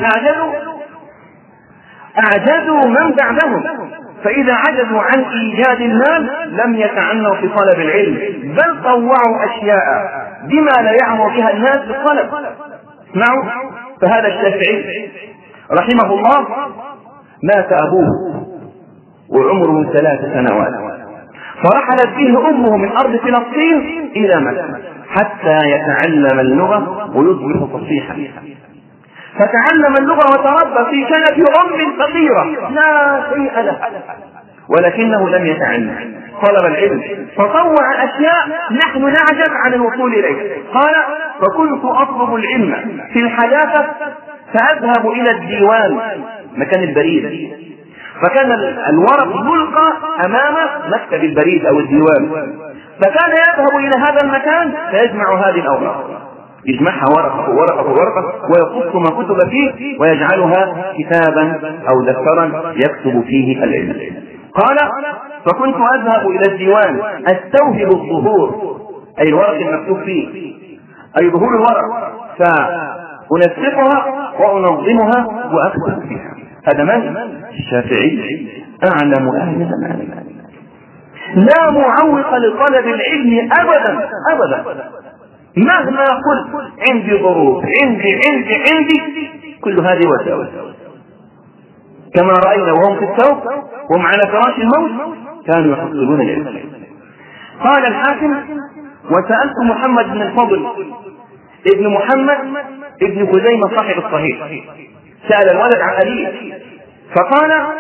أعجزوا من بعدهم، فإذا عجزوا عن إيجاد المال لم يتعنوا في طلب العلم، بل طوعوا أشياء بما لا يعمر بها الناس بالطلب. اسمعوا، فهذا الشافعي رحمه الله مات أبوه وعمره 3 سنوات، فرحلت به أمه من أرض فلسطين إلى مكة حتى يتعلم اللغة ويصبح فصيحا. فتعلم اللغة وتربى في كنف أم فقيرة لا شيء له، ولكنه لم يتعلم، طلب العلم، فطوع أشياء نحن نعجز عن الوصول إليه. قال: فكنت أطلب العلم في الحداثة فأذهب إلى الديوان، مكان البريد، فكان الورق يلقى أمام مكتب البريد أو الديوان، فكان يذهب إلى هذا المكان فيجمع هذه الأوراق، يجمعها ورقة ويقص ما كتب فيه ويجعلها كتابا أو دفترا يكتب فيه العلم. قال: فكنت أذهب إلى الديوان أستوهب الظهور، أي الورق المكتوب فيه، أي ظهور الورق، فأنسقها وأنظمها وأكتب فيها. هذا من؟ الشافعي، أعلم أهل زمانه، لا معوق لطلب العلم أبدا. مهما قلت عندي ظروف، عندي كل هذه وساوس، كما رأينا وهم في الثوب وهم على فراش الموت كانوا يحصلون العلم. قال الحاكم: وسألت محمد بن الفضل ابن محمد ابن خزيمة صاحب الصحيح، سأل الولد عن أبيه فقال: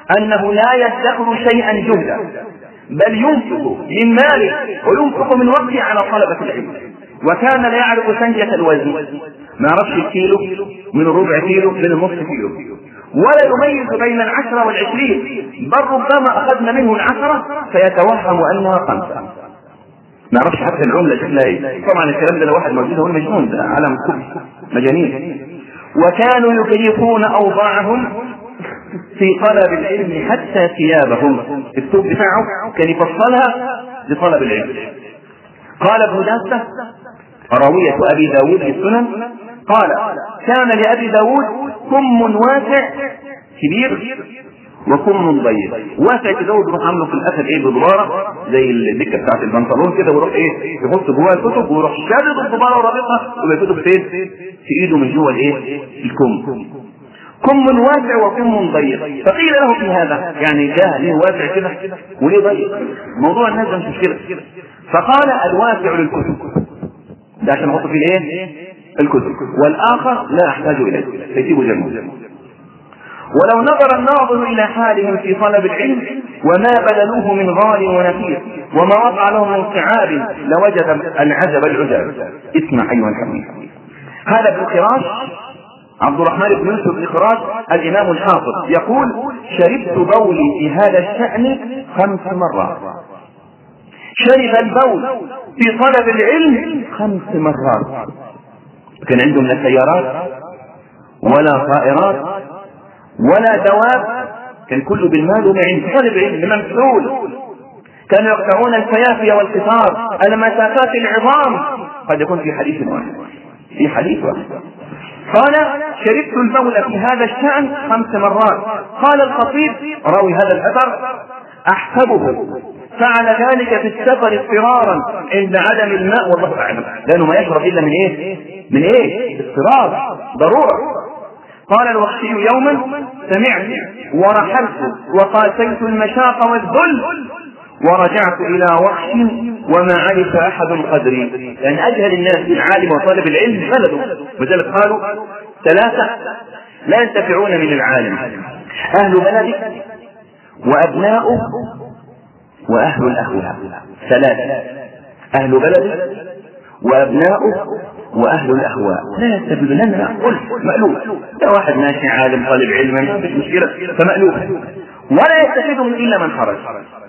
أنه لا يدخر شيئا جهدا، بل ينفق من ماله وينفق من وقته على طلبة العلم. وكان لا يعرف سنجة الوزن، ما يعرفش الكيلو من ربع كيلو من النصف كيلو، ولا يميز بين 10 و20، بل ربما أخذنا منه 10 فيتوهم أنها 5. ما يعرفش حتى العملة شكلها ايه. طبعا الكلام ده لو واحد موجود هو المجنون، ده عالم كبر مجانين. وكانوا يكيفون أوضاعهم في طلب العلم حتى ثيابهم، الثوب بتاعه كان يفصلها لطلب العلم. قال ابن داسة راوية أبي داود في السنن قال: كان لأبي داود كم واسع كبير وكم ضيق. واسع كده ويروح عامله في الاخر ايه بضباره زي الدكه بتاعت البنطلون كده، ويروح ايه يحط جواها الكتب ويروح شادد الضباره ورابطها ويكتب فين في ايده من جوه الايه الكم. كم واسع وكم ضيق. فقيل له في هذا يعني جاء ليه واسع كده وليه ضيق؟ موضوع الناس مش مشكله. فقال: الواسع للكتب، ده عشان نحط فيه الايه الكتب، والاخر لا احتاج اليه فيسيبه جنبه. ولو نظر الناظر إلى حالهم في طلب العلم وما بذلوه من غال ونفير وما وقع لهم من صعاب لوجد العجب العجاب. اسمع أيها الحبيب، هذا ابن خراش، عبد الرحمن بن يوسف بن خراش الإمام الحافظ، يقول: شربت بولي في هذا الشأن 5 مرات. شرب البول في طلب العلم 5 مرات. كان عندهم لا سيارات ولا طائرات ولا دواب، كان كله بالمال ومعين طالب علم ممثول. كانوا يقطعون الفيافي والقطار المسافات العظام، قد يكون في حديث واحد قال: شربت البول في هذا الشأن 5 مرات. قال الخطيب راوي هذا الأثر: أحسبه فعل ذلك في السفر اضطرارا عند عدم الماء، والله أعلم، لأنه ما يشرب إلا من ايه اضطرار ضرورة. قال الوحشي: يوما سمعت ورحلت وقاسيت المشاق والذل ورجعت إلى وحش وما عرف أحد قدري. لأن أجهل الناس بالعالم وطالب العلم بلده، وذلك قالوا 3 لا ينتفعون من العالم: أهل بلده وأبناؤه وأهل الأهواء. 3: أهل بلده وأبناؤه وأهل الأهواء لا يستفيد لنا. قل مألوف، ده واحد ماشي عالم طالب علم مش مشكلة فمألوف، ولا يستفيد إلا من خرج.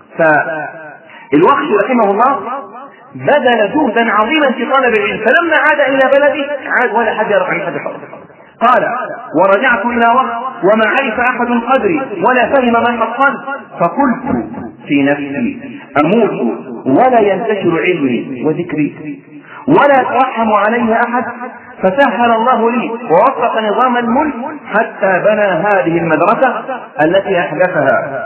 فالوحش رحمه الله بذل جهدا عظيما في طلب العلم، فلما عاد إلى بلده عاد ولا حد يعرف عن حد خالص. قال: ورجعت إلى وقت وما عرف أحد قدري ولا فهم من حصل، فقلت في نفسي: أموت ولا ينتشر علمي وذكري ولا يترحم عليه أحد. فسهل الله لي ووفق نظام الملك حتى بنى هذه المدرسة التي أحدثها،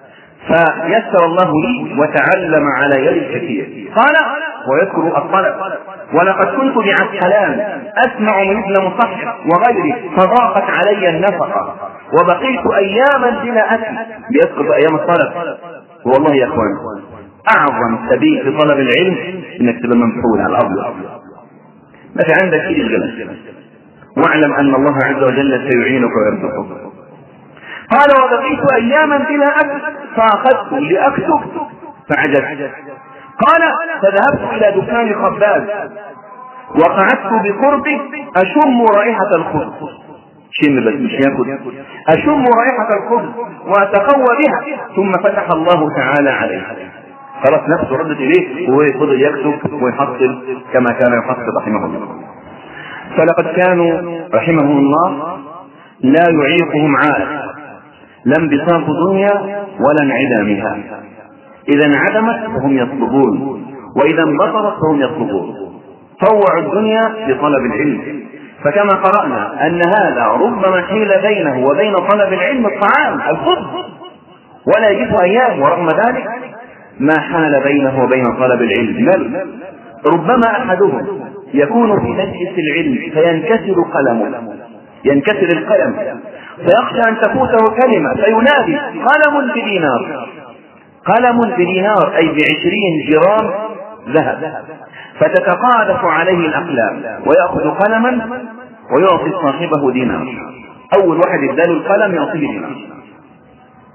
فيسر الله لي وتعلم على يد الكثير. قال ويذكر الطلب: ولقد كنت بعسقلان أسمع من ابن مصحف وغيره فضاقت علي النفقة وبقيت أياما بلا أكل. بيسقط أيام الطلب. والله يا أخوان أعظم سبيل في طلب العلم إنك تبقى ممحول على الأرض، ما في عندك شيء الغلط، واعلم أن الله عز وجل سيعينك ويرزقك. قال: وبقيت أياما بلا أكل فأخذت لأكتب فعجزت. قال: فذهبت إلى دكان خباز وقعدت بقربه أشم رائحة الخبز، شم بس مش ياكل، أشم رائحة الخبز وأتقوى بها، ثم فتح الله تعالى عليه. خلاص نفسه ردت إليه وفضل يكتب ويحصل كما كان يحصل رحمه الله. فلقد كانوا رحمهم الله لا يعيقهم عائق، لا انبساط دنيا ولا انعدامها. إذا انعدمت فهم يطلبون، وإذا انبسطت فهم يطلبون. طوعوا الدنيا لطلب العلم. فكما قرأنا أن هذا ربما حيل بينه وبين طلب العلم الطعام الخبز ولا يجد أيام، ورغم ذلك ما حال بينه وبين طلب العلم. بل ربما أحدهم يكون في مجلس العلم فينكسر قلمه، ينكسر القلم فيخشى أن تفوته كلمة فينادي: قلم بدينار، قلم بدينار، أي ب20 جرام ذهب، فتتقاذف عليه الأقلام ويأخذ قلما ويعطي صاحبه دينار. أول واحد اداله القلم يعطيه دينار.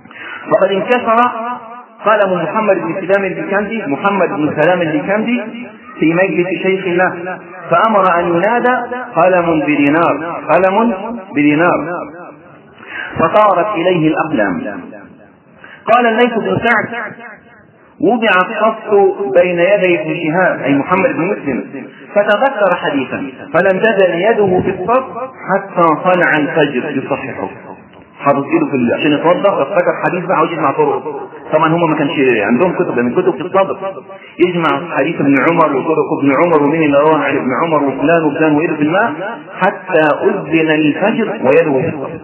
وقد انكسر قلم محمد بن سلام البيكندي في مجلس شيخ الله، فأمر أن ينادى قلم بدينار، فطارت إليه الأقلام. قال الليث بن سعد: وضع الصف بين يدي ابن شهاب أي محمد بن مسلم، فتذكر حديثا فلم تزل يده في الصف حتى طلع الفجر يصححه. حاطط ايده عشان يتوضا، فافتكر حديث بقى عاوز يجمع طرق. طبعا هم ما كانش عندهم كتب من كتب الصدر يجمع حديث ابن عمر وطرق ابن عمر ومين اللي رواه عن ابن عمر وفلان وفلان وإيده في الماء حتى أذن الفجر ويده في الصف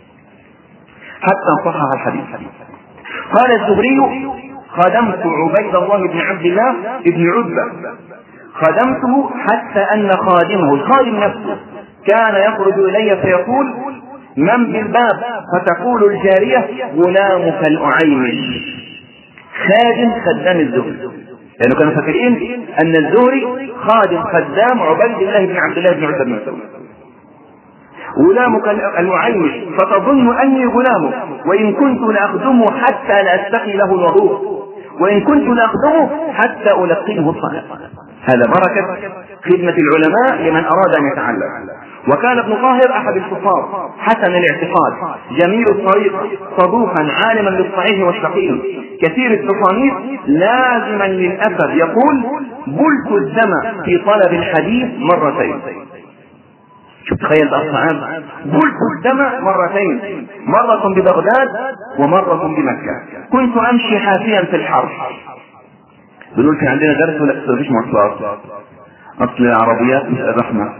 حتى صحح الحديث. قال الزهري: خدمت عبيد الله بن عبد الله بن عتبة، خدمته حتى أن خادمه الخادم نفسه كان يخرج إلي فيقول: من بالباب؟ فتقول الجارية: غلامك الأعيمش. خدام الزهري، لأنه كانوا فاكرين أن الزهري خدام عبيد الله بن عبد الله بن عتبة بن مسعود. غلامك الأعيمش فتظن أني غلامه، وإن كنت لأخدمه حتى لأستقي له الوضوء، وإن كنت لأخدمه حتى ألقنه الصلاة. هذا بركة خدمة العلماء لمن أراد أن يتعلم. وكان ابن طاهر أحد الحفاظ حسن الاعتقاد جميل الطريقة صدوقا عالما بالصحيح والسقيم كثير التصانيف لازما للأثر، يقول: بلت الدم في طلب الحديث مرتين. تخيل بقى الصعاب، بلت الدم مرتين، مرة ببغداد ومرة بمكة. كنت أمشي حافيا في الحر. بنقول في عندنا درس ولا مفيش مواصلات، أصل العربيات مش الرحمة.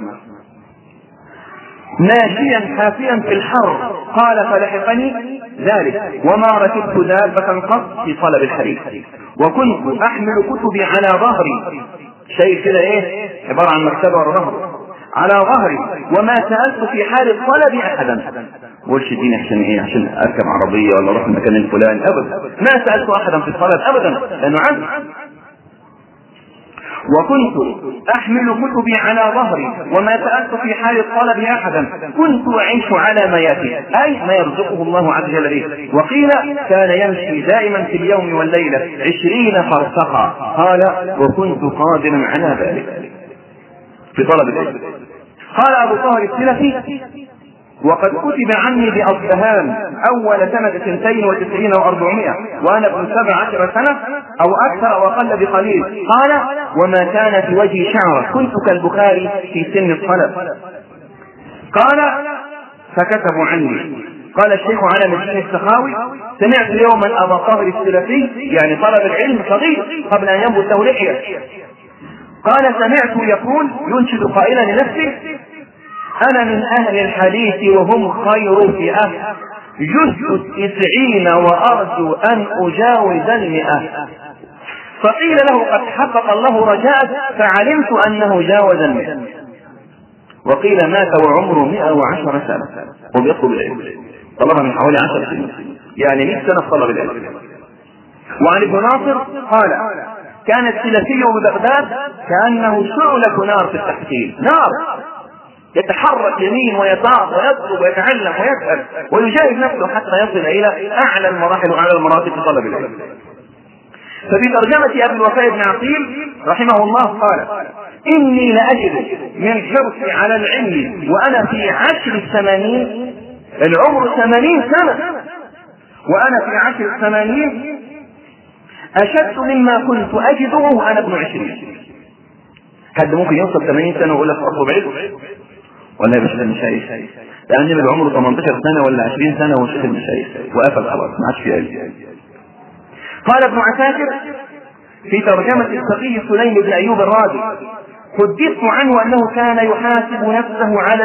ماشيا حافيا في الحر، قال: فلحقني ذلك وما ركبت دابة قط في طلب الحديث، وكنت أحمل كتبي على ظهري، شيء كده عبارة عن مكتبة ورا ظهري على ظهري، وما سألت في حال الطلب أحدا. قولش دين عشان أركب عربية ولا أروح المكان الفلاني، أبدا ما سألت أحدا في الطلب أبدا، لأنه عن. وكنت أحمل كتبي على ظهري وما سألت في حال الطلب أحدا، كنت أعيش على ما يأتي أي ما يرزقه الله عز وجل به. وقيل كان يمشي دائما في اليوم والليلة 20 فرسخا، قال: وكنت قادرا على ذلك في طلب العلم. قال أبو طاهر السلفي: وقد كتب عني بأصبهان أول سنة 92 و400 وأنا ابن 17 سنة أو أكثر أو أقل بقليل. قال: وما كان في وجهي شعر، كنت كالبخاري في سن الطلب. قال: فكتبوا عني. قال الشيخ علم الدين السخاوي: سمعت يوما أبا طاهر السلفي يعني طلب العلم صغير قبل أن ينبت له لحية، قال: سمعت يقول ينشد قائلا لنفسه: أنا من أهل الحديث وهم خير فئة، جزء 90 وأرجو أن أجاوز 100. فقيل له: قد حقق الله رجاءك، فعلمت أنه جاوز 100. وقيل مات وعمره 110 سنة وبيطلب العلم، طلبها من حوالي 10 سنين، يعني 100 سنة في طلب العلم. وعن ابن ناصر قال: كان السلفي ببغداد كأنه شعلة نار في التحصيل، نار يتحرك يمين ويسار ويطلب ويتعلم ويسأل ويجاهد نفسه حتى يصل إلى أعلى المراحل وأعلى المراتب في طلب العلم. ففي ترجمة أبي الوفاء بن عقيل رحمه الله قال: إني لأجد من حرصي على العلم وأنا في 10 80، العمر 80 سنة وأنا في 10 80 أشد مما كنت أجده وأنا ابن 20. حد ممكن يوصل 80 سنة ويقول لك أطلب علم؟ ولا يا باشا المشايخ لأن من عمره 18 سنة ولا 20 سنة وشيخ المشايخ وقفل خلاص ما عادش في علم. قال ابن عساكر في ترجمة الفقيه سليم بن أيوب الرازي: حدثت عنه أنه كان يحاسب نفسه على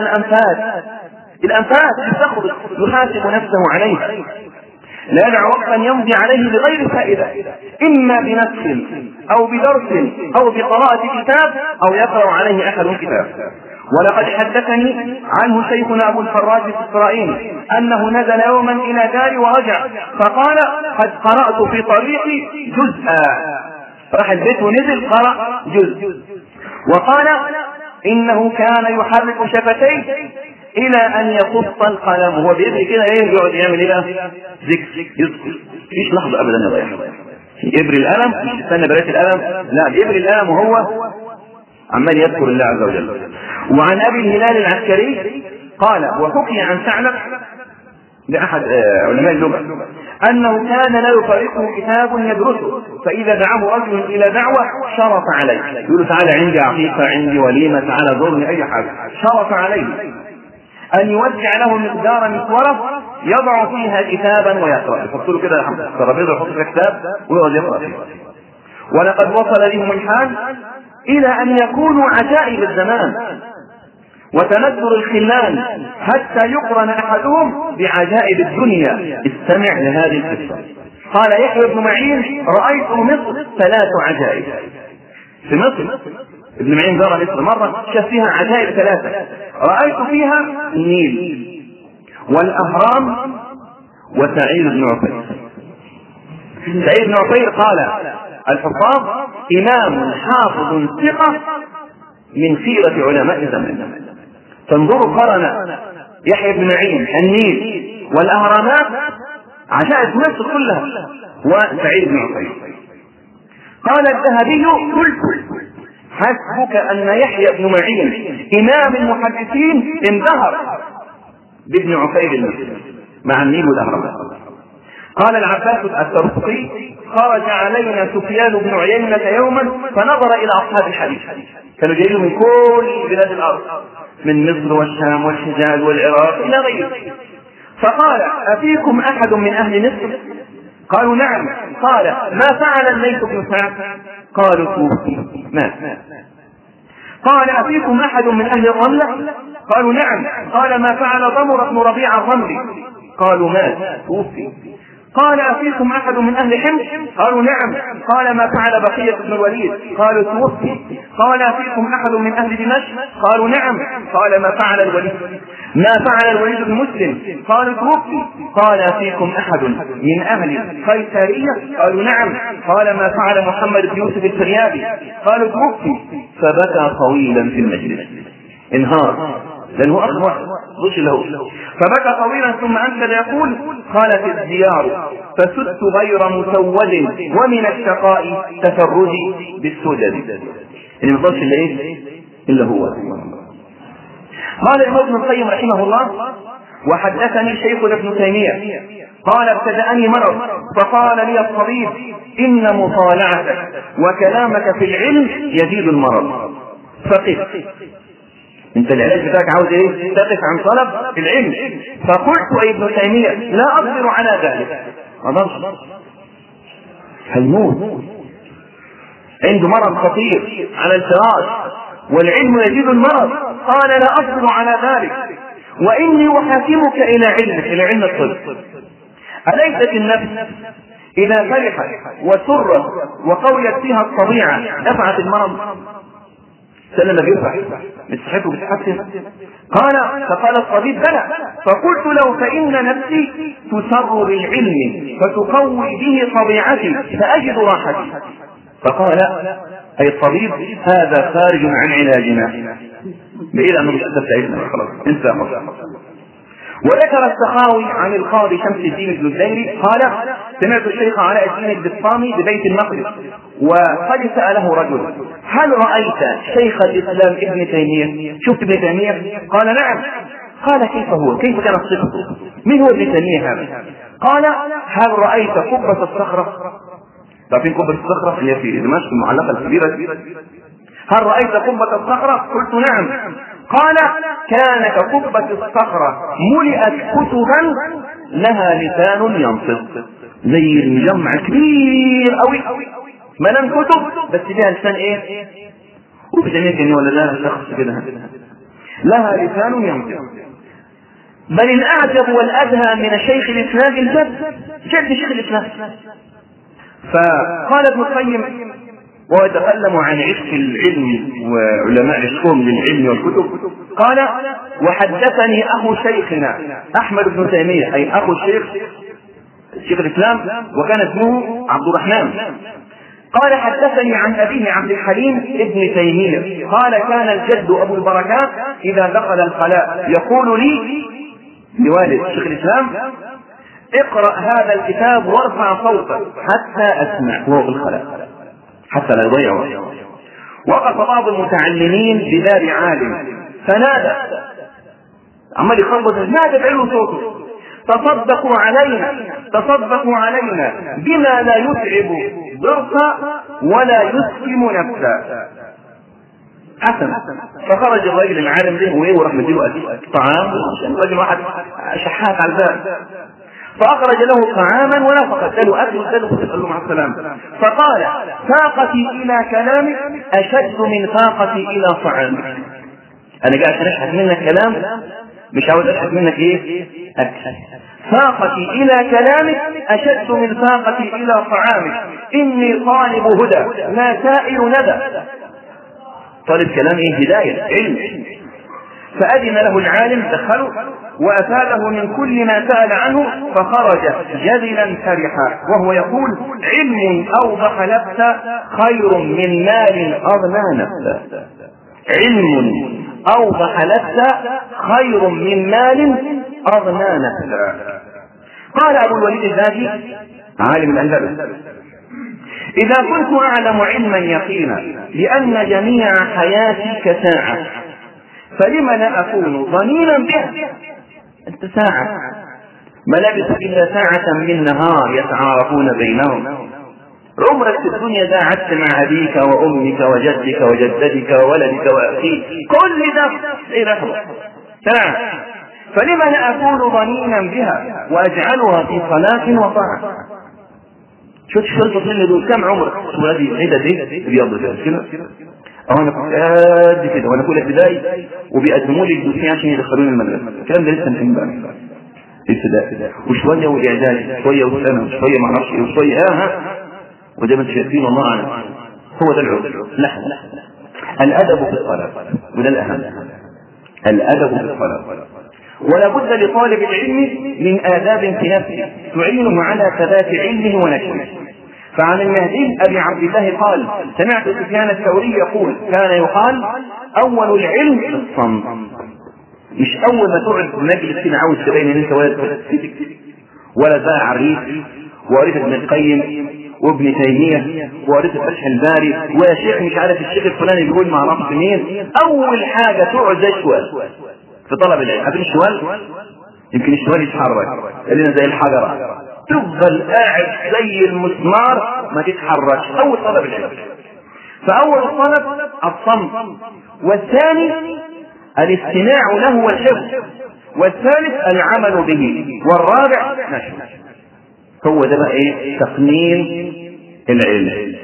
الأنفاس تخرج يحاسب نفسه عليها، لا يدع وقتا يمضي عليه بغير فائدة، إما بنفس أو بدرس أو بقراءة كتاب أو يقرأ عليه أحد كتاب. ولقد حدثني عنه شيخنا أبو الفراج الإسرائيلي أنه نزل يوما إلى دار ورجع فقال: قد قرأت في طريقي جزءا، راح البيت ونزل قرأ جزء. وقال: إنه كان يحرك شفتيه الى ان يقص القلم. هو بيبري كده ايه، يقعد يعمل ايه بقى؟ ذكر، يذكر، مفيش لحظه ابدا يضيع. يبري القلم، مش يستنى برايه القلم، لا بيبري القلم وهو عمال يذكر الله عز وجل. وعن ابي الهلال العسكري قال، وحكي عن ثعلب لأحد علماء اللغة أنه كان لا يفارقه كتاب يدرسه، فإذا دعاه رجل إلى دعوة شرف عليه، يقول تعالى عندي عقيقة، عندي وليمة، تعالى زورني، أي حاجة، شرف عليه أن يوزع له مقدار مسورة يضع فيها كتابا ويقرأ. يحط له كده ترابيزة يحط فيها كتاب ويقعد يقرأ فيه. ولقد وصل بهم الحال إلى أن يكونوا عجائب الزمان وتندر الخلان حتى يقرن أحدهم بعجائب الدنيا. استمع لهذه القصة. قال يحيى بن معين: رأيت مصر 3 عجائب. في مصر ابن معين زار مصر مرة، شاف فيها عجائب 3. رأيت فيها النيل والأهرام وسعيد بن عفير. سعيد بن عفير قال الحفاظ: إمام حافظ ثقة من خيرة علماء زمانه. تنظروا قرن يحيى بن معين النيل والأهرامات، عجائب مصر كلها، وسعيد بن عفير. قال الذهبي: قلت حسبك أن يحيى بن معين إمام المحدثين انبهر بابن عفير المصري مع النيل والأهرامات. قال العباس الترقي: خرج علينا سفيان بن عيينة يوما فنظر إلى أصحاب الحديث، كانوا جايين من كل بلاد الأرض، من مصر والشام والحجاز والعراق إلى غيره، فقال: أفيكم أحد من أهل مصر؟ قالوا: نعم. قال: ما فعل الليث بن سعد؟ قالوا: توفي، مات. قال: أفيكم أحد من أهل الرملة؟ قالوا: نعم. قال: ما فعل ضمر بن ربيع الرملي؟ قالوا: مات، توفي. قال: أفيكم أحد من أهل حمص؟ قالوا: نعم. قال: ما فعل بقية بن الوليد؟ قالوا: توفي. قال: أفيكم أحد من أهل دمشق؟ قالوا: نعم. قال: ما فعل الوليد بن مسلم؟ قالوا: توفي. قال: أفيكم أحد من أهل قيسارية؟ قالوا: نعم. قال: ما فعل محمد بن يوسف الفريابي؟ قالوا: توفي. فبكى طويلا في المجلس، انهار لأنه أخ ضش له، فبكى طويلا ثم أنشد يقول: قالت الديار فسدت غير مسود ومن الشقاء تفرجي بالسدد. يعني ما ضلش إلا هو. قال ابن القيم رحمه الله: وحدثني شيخنا ابن تيمية قال: ابتدأني مرض فقال لي الطبيب: إن مطالعتك وكلامك في العلم يزيد المرض، فقف. انت العلاج بتاعك عاوز ايه؟ تقف عن طلب العلم. فقلت: اي ابن تيمية لا اقدر على ذلك، هيموت، عنده مرض خطير على الفراش والعلم يزيد المرض. قال: لا اقدر على ذلك، واني احاكمك الى علم الطب. اليست النفس اذا فرحت وسرت وقويت فيها الطبيعة دفعت المرض؟ سلم بيفرح من صحته بتحسن. فقال الطبيب: بلى. فقلت له: فإن نفسي تسر بالعلم فتقوي به طبيعتي فأجد راحتي. فقال أي الطبيب: هذا خارج عن علاجنا، بإذا أنه تستعيدنا خلاص انسى مصر. وذكر السخاوي عن القاضي شمس الدين بن الزهري قال: سمعت الشيخ علاء الدين البسطامي ببيت المقدس وقد سأله رجل: هل رأيت شيخ الإسلام ابن تيمية؟ شفت ابن تيمية؟ قال: نعم. قال: كيف هو؟ كيف كانت صفته؟ من هو ابن تيمية هذا؟ قال: هل رأيت قبة الصخرة؟ تعرفين قبة الصخرة هي في دمشق المعلقة الكبيرة؟ هل رأيت قبة الصخرة؟ قلت: نعم. قال: كان كقبة الصخرة ملئت كتبا لها لسان ينطق، زي الجمع كبير قوي ملان كتب بس لها لسان ايه؟ وبتنية ولا لا شخص كده لها لسان ينطق. بل الأعجب والأدهى من شيخ الإسلام الجد شيخ الإسلام. فقال ابن القيم وهو يتكلم عن عشق العلم وعلماء عشقهم للعلم والكتب، قال: وحدثني أخو شيخنا أحمد بن تيمية، أي أخو شيخ الإسلام، وكان اسمه عبد الرحمن. قال حدثني عن أبيه عبد الحليم ابن تيمية قال كان الجد أبو البركات إذا دخل الخلاء يقول لي لوالد شيخ الإسلام اقرأ هذا الكتاب وارفع صوتك حتى أسمع وهو في الخلاء حتى لا يضيع وقت. وقف بعض المتعلمين بباب عالم فنادى عمال يخبط نادى بعلو صوته تصدقوا علينا بما لا يتعب ضرسا ولا يسلم نفسا. حسن. فخرج الرجل العالم ده وراح مديله طعام عشان الرجل واحد شحات على الباب فأخرج له طعاما ونفقه له أكل قال له مع السلامة. فقال فاقتي إلى كلامك أشد من فاقتي إلى طعامك. أنا قاعد أشحت منك كلام مش عاوز أشحت منك إيه أكل. فاقتي إلى كلامك أشد من فاقتي إلى طعامك إني طالب هدى لا سائل ندى. طالب كلام إيه؟ هداية علم. فأذن له العالم دخله وأفاده من كل ما سأل عنه فخرج جذلا فرحا وهو يقول علم أوضح نفسا خير من مال أغنى نفسا. علم أوضح نفسا خير من مال أغنى نفسا. قال أبو الوليد الزاهي عالم الأندلس إذا كنت أعلم علما يقينا لأن جميع حياتي كساعة فلم لا أكون ضنينا به. أنت ساعة ما لبث إلا ساعة من نهار يتعارفون بينهم. عمرك في الدنيا ده عدت مع أبيك وأمك وجدك وجدتك وولدك وأخيك كل ده إيه لحظة ساعة. فلم لا أكون ضنينا بها وأجعلها في صلاة وطاعة. شو تفصل دول كم عمرك ولدي عدة دي بيض كده أو أنا كنت قد كده وأنا كل ابتدائي وبيقدموا لي الدوسية عشان يدخلوني المدرسة. الكلام ده لسه من بقى ابتدائي وشوية والإعدادي شوية والسنة وشوية ما أعرفش وشوية وده ما انتم شايفين والله أعلم. هو ده العذر. نحن الأدب في الصلاة وده الأهم. الأدب في الصلاة ولا بد لطالب العلم من آداب في نفسه تعينه على ثبات علمه ونشره. فعن المهدي أبي عبد الله قال سمعت سفيان الثوري يقول كان يقال أول العلم الصمت. مش أول ما تقعد في مجلس كده عاوز تبين ان انت ولا بقى عريف وقريت ابن القيم وابن تيمية وقريت فتح الباري ويا شيخ مش عارف الشيخ الفلاني بيقول ما اعرفش مين. أول حاجة تقعد زي الشوال في طلب العلم. عارفين الشوال؟ يمكن الشوال يتحرك لنا زي الحجرة تفضل قاعد زي المسمار ما تتحركش. أول طلب العلم. فأول الطلب الصمت والثاني الاستماع له والحفظ والثالث العمل به والرابع نشر. هو ده بقى ايه تقنين العلم.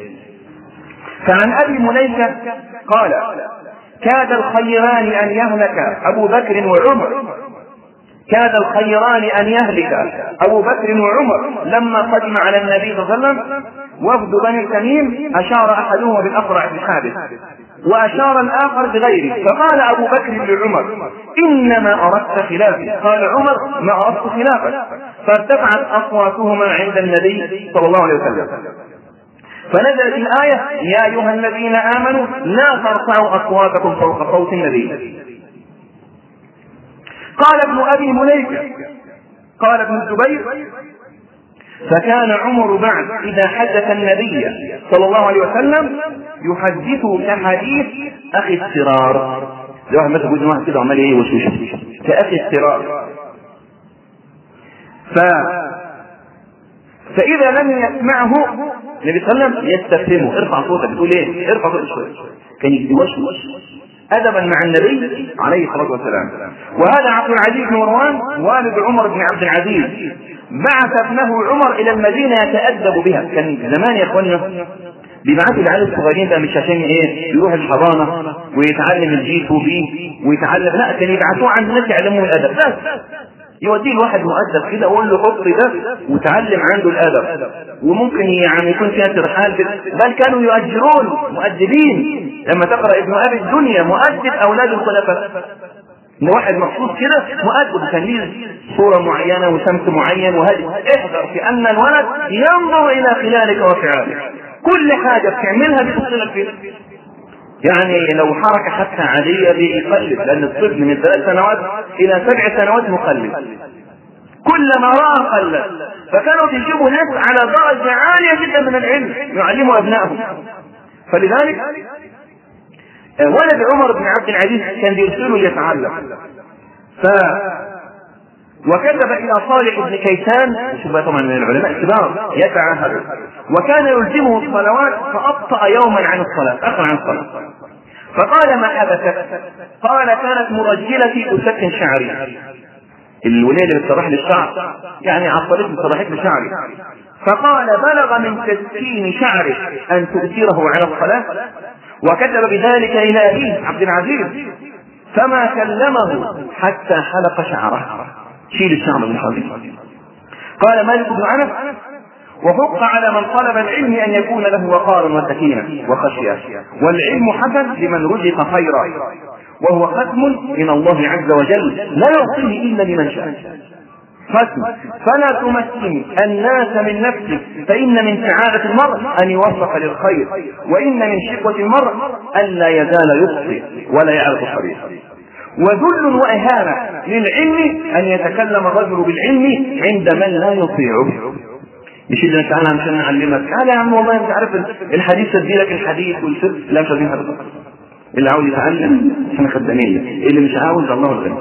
فعن أبي مليكة قال كاد الخيران أن يهلك أبو بكر وعمر. كاد الخيران أن يهلك أبو بكر وعمر لما قدم على النبي صلى الله عليه وسلم وفد بني تميم أشار أحدهما بالأقرع بن حابس وأشار الآخر بغيره. فقال أبو بكر لعمر إنما أردت خلافي. قال عمر ما أردت خلافك. فارتفعت أصواتهما عند النبي صلى الله عليه وسلم فنزلت الآية يا أيها الذين آمنوا لا ترفعوا أصواتكم فوق صوت النبي. قال ابن أبي مليكة قال ابن الزبير فكان عمر بعد إذا حدث النبي صلى الله عليه وسلم يحدثه كحديث أخي السرار. لو واحد مثلا يقول واحد كده عمال ايه وشوش كأخي السرار. فإذا لم يسمعه النبي صلى الله عليه وسلم يستفهمه ارفع صوتك بتقول ايه ارفع صوتك شوية. كان يوشوش أدبا مع النبي عليه الصلاة والسلام. وهذا عبد العزيز بن مروان والد عمر بن عبد العزيز بعث ابنه عمر إلى المدينة يتأدب بها. كان زمان يا اخواننا بيبعثوا العيال الصغيرين ده مش عشان ايه يروح الحضانة ويتعلم الجي وبي ويتعلم، لا كان يبعثوه عند ناس يعلموه الأدب بس. يوديه الواحد مؤدب كده ويقول له حط ده وتعلم عنده الأدب. وممكن يعني يكون فيها ترحال بل كانوا يؤجرون مؤدبين. لما تقرأ ابن أبي الدنيا مؤدب أولاد الخلفاء ان واحد مخصوص كده مؤدب كان ليه صورة معينة وسمت معين وهذه احذر في أن الولد ينظر إلى خلالك وفعالك. كل حاجة بتعملها بتوصلك فيها. يعني لو حركة حتى عادية بيقلد، لأن الطفل من 3 سنوات إلى 7 سنوات مقلد، كلما رأى قلد. فكانوا يجيبوا ناس على درجة عالية جدا من العلم يعلموا أبنائهم. فلذلك ولد عمر بن عبد العزيز كان يرسله يتعلم، وكتب إلى صالح بن كيسان، شبه طبعا من العلماء الكبار، يتعهد، وكان يلزمه الصلوات، فأبطأ يوما عن الصلاة، أخر عن الصلاة. فقال: ما حدث؟ قال: كانت مرجلتي تسكن شعري، الولية اللي بتصرح لي الشعر، يعني عصبتني صرحت لي شعري. فقال: بلغ من تسكين شعرك أن تؤثره على الصلاة؟ وكتب بذلك إلى أبيه عبد العزيز، فما كلمه حتى حلق شعره، شيل الشعر من حوله. قال مالك بن أنس: وحق على من طلب العلم أن يكون له وقار وسكينة وخشية، والعلم حسن لمن رزق خيرا، وهو ختم من الله عز وجل لا يعطيه إلا لمن شاء. ختم، فلا تمكن الناس من نفسك، فإن من سعادة المرء أن يوفق للخير، وإن من شقوة المرء ألا يزال يخطئ ولا يعرف الطريق. وذل وإهانة للعلم أن يتكلم الرجل بالعلم عند من لا يطيعه. مش إذا تعالى مشان نعلمك، تعالى يا عم والله أنت عارف الحديث تديلك الحديث والفقه، لا مش عايزين هذا. اللي عاوز يتعلم احنا خدامين، اللي مش عاوز الله الغني.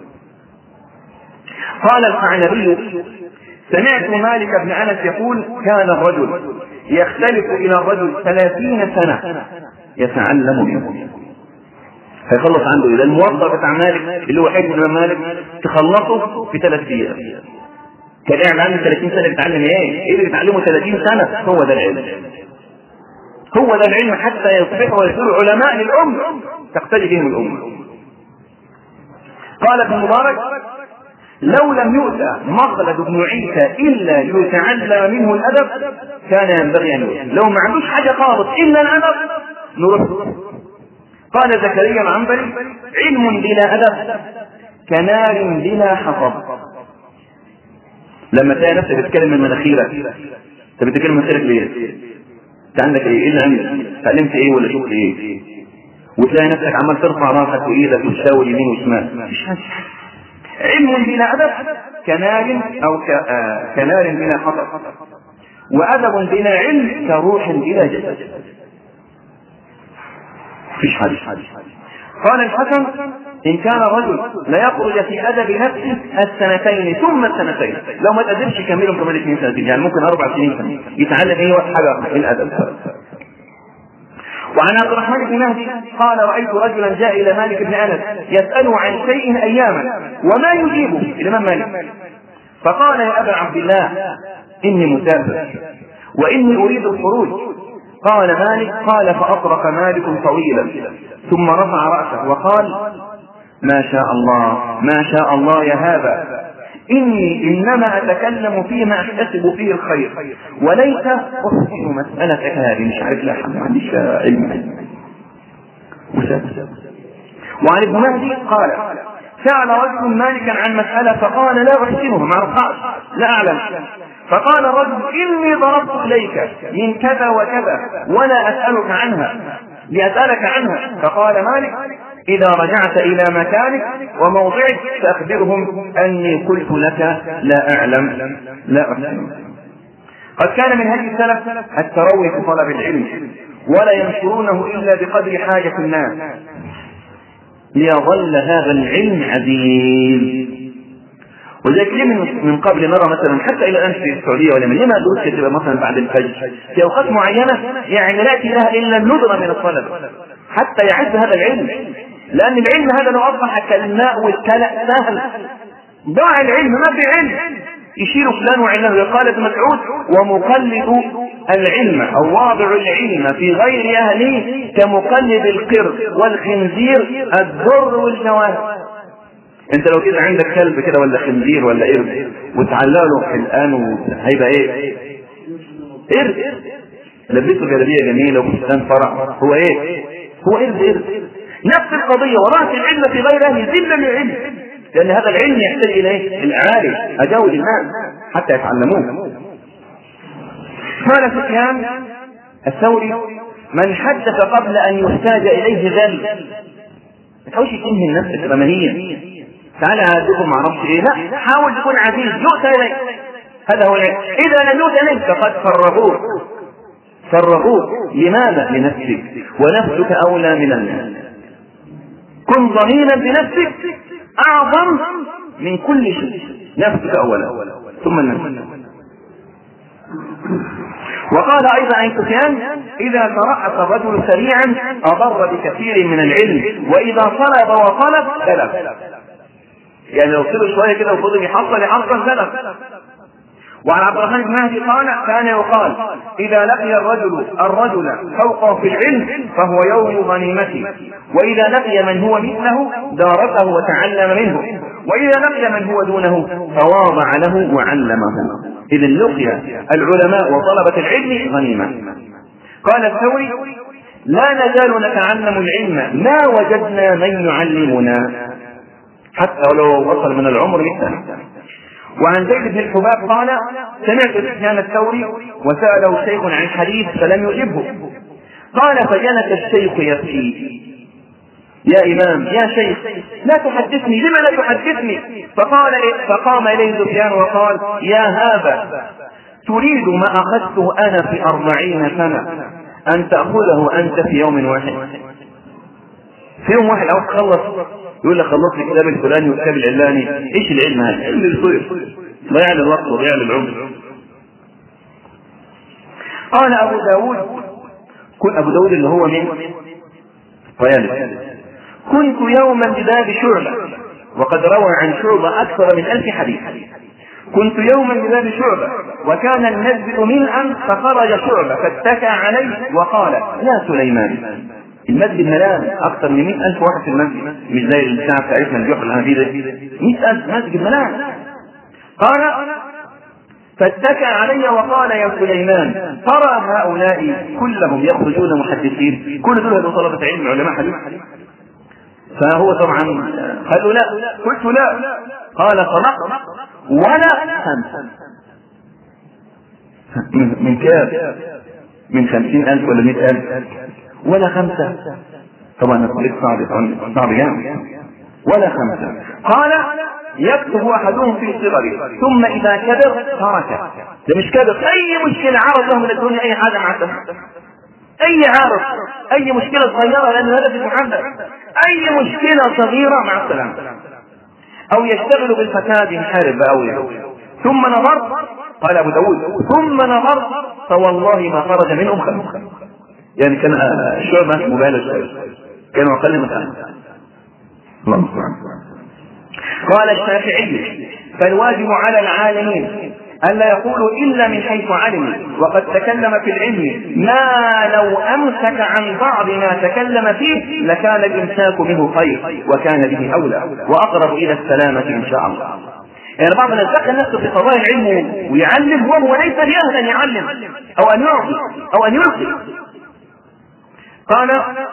قال الثعلبي: سمعت مالك بن أنس يقول: كان الرجل يختلف إلى الرجل 30 سنة يتعلم منه. هيخلص عنده إلى الموظف بتاع مالك اللي هو حجم الإمام مالك تخلصه في 3 أيام. كان قاعد عنده 30 سنة بيتعلم ايه اللي بيتعلمه 30 سنة؟ هو ده العلم، هو ده العلم، حتى يصبحوا ويصيروا علماء للأمة تقتدي بهم الأمة. قال ابن مبارك: لو لم يؤتى مخلد بن عيسى إلا ليتعلم منه الأدب كان ينبغي أن يؤتى، لو ما عندوش حاجة خالص إلا الأدب نرد. قال زكريا العنبري: علم بلا أدب كنار بلا حطب. لما تلاقي نفسك بتتكلم من مناخيرك، انت بتتكلم من مناخيرك ليه؟ انت عندك ايه اللي عندك؟ تعلمت ايه ولا شفت ايه؟ وتلاقي نفسك عمال ترفع راسك وايدك وتشاور يمين وشمال، مفيش حاجه. علم بلا ادب كنار او كنار بلا حطب، وادب بلا علم كروح بلا جسد، مفيش حاجه. قال الحسن: إن كان الرجل لا يخرج في أدب نفسه 2 ثم 2، لو ما تقدرش يكملهم كمان 2 سنتين، يعني ممكن 4 سنين يتعلم ايه حاجة الأدب. وعن عبد الرحمن بن مهدي قال: رأيت رجلا جاء إلى مالك بن أنس يسأله عن شيء أياما وما يجيبه الإمام مالك، فقال: يا أبا عبد الله إني مسافر وإني أريد الخروج. قال مالك: قال فأطرق مالك طويلا ثم رفع رأسه وقال: ما شاء الله ما شاء الله يا هذا، إني إنما أتكلم فيما أحتسب فيه الخير وليس أحسن مسألة هذه، مش عارف لا حمد عنديش علم. وعن ابن مهدي قال: سأل رجل مالكا عن مسألة فقال: لا أحسنها، ما أعرفهاش، لا أعلم. فقال الرجل: إني ضربت إليك من كذا وكذا ولا أسألك عنها لأسألك عنها. فقال مالك: إذا رجعت إلى مكانك وموضعك فأخبرهم أني قلت لك لا أعلم لا أحسن. قد كان من هذه السلف التروي في طلب العلم، ولا ينشرونه إلا بقدر حاجة الناس، ليظل هذا العلم عزيز. وذلك من قبل نرى مثلا حتى الى الان في السعوديه واليمن لما دروس تبقى مثلا بعد الفجر في اوقات معينه، يعني لا لها الا الندره من الطلبه حتى يعز هذا العلم، لان العلم هذا لو اصبح كالماء والكلى سهل، ضاع العلم، ما في علم. يشير فلان وعلمه. قال ابن مسعود: ومقلد العلم او واضع العلم في غير اهله كمقلد القرد والخنزير الضر والجوار. انت لو كده عندك كلب كده ولا خنزير ولا قرد وتعلقه الان هيبقى ايه؟ قرد. لبسه جلابيه جميله وفستان فرح، هو ايه؟ هو قرد. نفس القضيه، وضعت العلم في غير اهله ذلا للعلم، لان هذا العلم يحتاج الى ايه؟ الاعالي اجاود الناس حتى يتعلموه. قال سفيان: الثوري: من حدث قبل أن يحتاج إليه ذل. ما تحاولش تنهي النفس الثمانية، تعالى هاتفهم ما اعرفش ايه، لا، حاول تكون عزيز يؤتى اليك، هذا هو العلم. اذا لم يؤتى اليك فقد فرغوك. لماذا؟ لنفسك، ونفسك اولى من الناس. كن ضمينا بنفسك اعظم من كل شيء، نفسك اولا ثم النفس. وقال ايضا عن سفيان: اذا ترأس الرجل سريعا اضر بكثير من العلم، واذا طلب وطلب سلف. يعني لو طلب شويه كده وفضل يحصل سلف. وعن عبد الرحمن بن مهدي قال: كان يقال: اذا لقي الرجل فوقه في العلم فهو يوم غنيمته، واذا لقي من هو مثله دارسه وتعلم منه، واذا لقي من هو دونه تواضع له وعلمه. اذا لقي العلماء وطلبة العلم غنيمة. قال الثوري: لا نزال نتعلم العلم ما وجدنا من يعلمنا، حتى ولو وصل من العمر مثلا. وعن زيد بن الحباب قال: سمعت سفيان الثوري وسأله شيخ عن حديث فلم يجبه، قال: فجلس الشيخ يبكي: يا إمام، يا شيخ، لا تحدثني، لما لا تحدثني؟ فقام إليه سفيان وقال: يا هذا، تريد ما أخذته أنا في 40 سنة أن تأخذه أنت في يوم واحد؟ في يوم واحد أو تخلص، يقول لك خلص لي الكتاب الفلاني والكتاب العلاني. ايش العلم هذا؟ علم الصير، ضياع للوقت وضياع للعمر. قال ابو داود اللي هو من طيالس: كنت يوما بباب شعبة، وقد روى عن شعبة اكثر من 1000 حديث. كنت يوما بباب شعبة وكان المسجد ملءا، فخرج شعبة فاتكى عليه وقال: يا سليمان، المسجد ملان، اكثر من 100,000 واحد في المسجد، مش زي الساعه بتاعتنا الجحر الهديده، 100,000 مسجد ملان. قال: فاتكى علي وقال: يا سليمان، ترى هؤلاء كلهم يخرجون محدثين، كل دول هذول طلبة علم علماء حديث؟ فهو طبعا قال له: لا. قلت: لا. قال: صدقت، ولا 5. من كام؟ من 50,000 ولا 100,000 ولا 5. طبعا الطريق صعب جامد. ولا 5. قال: يكتب احدهم في صغره ثم اذا كبر تركه. ده مش كبر، اي مشكله عرض له من الدنيا، اي حاجه معته، اي عرض، اي مشكله صغيره، لان هذا في محمد، اي مشكله صغيره مع السلامه. او يشتغل بالفساد يحارب باوله. ثم نظرت، قال ابو داود: ثم نظرت فوالله ما خرج منهم 5. يعني كان شعبة مبالغ شوية، كانوا أقل من 5. الله المستعان. قال الشافعي: فالواجب على العالمين ألا يقولوا إلا من حيث علموا، وقد تكلم في العلم ما لو أمسك عن بعض ما تكلم فيه لكان الإمساك منه خير، وكان به أولى وأقرب إلى السلامة إن شاء الله. يعني بعض الناس دخل نفسه في قضايا العلم ويعلم وهو ليس بأهل أن يعلم أو أن يعطي أو أن يلقي. قال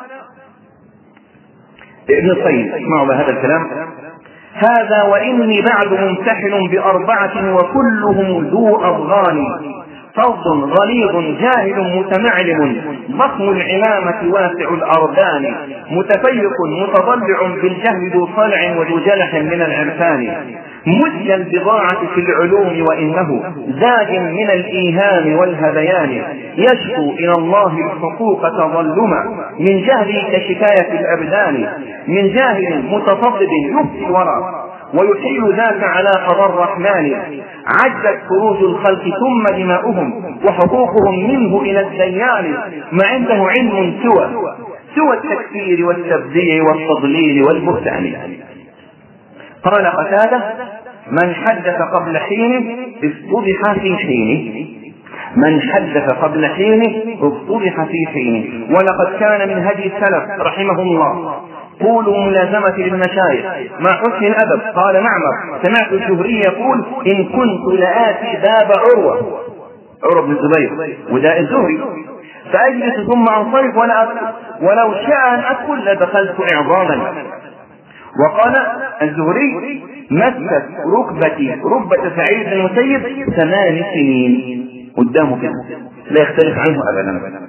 ابن القيم، اسمعوا بهذا الكلام: هذا وإني بعد ممتحن ب4 وكلهم ذو أضغان، فظ غليظ جاهل متمعلم، ضخم العمامة واسع الأردان، متفيق متضلع بالجهل ذو صلع وذو جلح من العرفان، مزج البضاعة في العلوم وإنه زاج من الإيهام والهذيان، يشكو إلى الله الحقوق تظلما من جهل كشكاية الأبدان، من جاهل متفضل يفتي الورى ويحيل ذاك على قضاء الرحمن، عجت فروج الخلق ثم دماؤهم وحقوقهم منه إلى الديان، ما عنده علم سوى التكفير والتبديع والتضليل والبهتان. قال قتادة: من حدث قبل حينه افتضح في حينه، من حدث قبل حينه افتضح في حينه. ولقد كان من هدي السلف رحمه الله طول ملازمة للمشايخ مع حسن الأدب. قال معمر: سمعت الزهري يقول: إن كنت لآتي باب عروة بن الزبير وده الزهري، فأجلس ثم أنصرف ولا أدخل، ولو شاء أن أدخل لدخلت إعظاما. وقال الزهري: مست ركبة سعيد بن المسيب 8 سنين قدامه كده، لا يختلف عنه أبدا.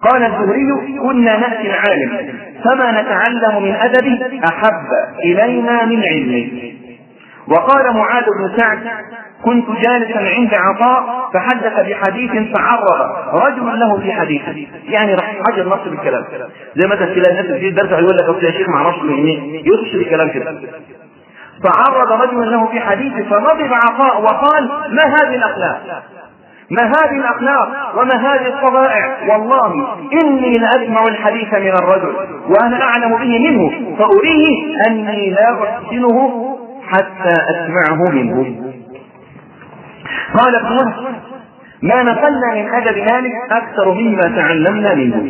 قال الزهري: كنا نأتي العالم فما نتعلم من أدبه أحب إلينا من علمه. وقال معاذ بن سعد: كنت جالسا عند عطاء فحدث بحديث فعرض رجل له في حديثه، يعني راح حجر نص بالكلام، زي مثلا تلاقي الناس في الدرس يقول لك يا شيخ ما اعرفش يخش بالكلام كده. فعرض رجل له في حديثه فغضب عطاء وقال: ما هذه الأخلاق، ما هذه الأخلاق وما هذه الطبائع، والله إني لأسمع الحديث من الرجل وأنا أعلم به منه فأريه أني لا أحسنه حتى أسمعه منه. قال ابن وهب: ما نقلنا من أدب مالك أكثر مما تعلمنا منه.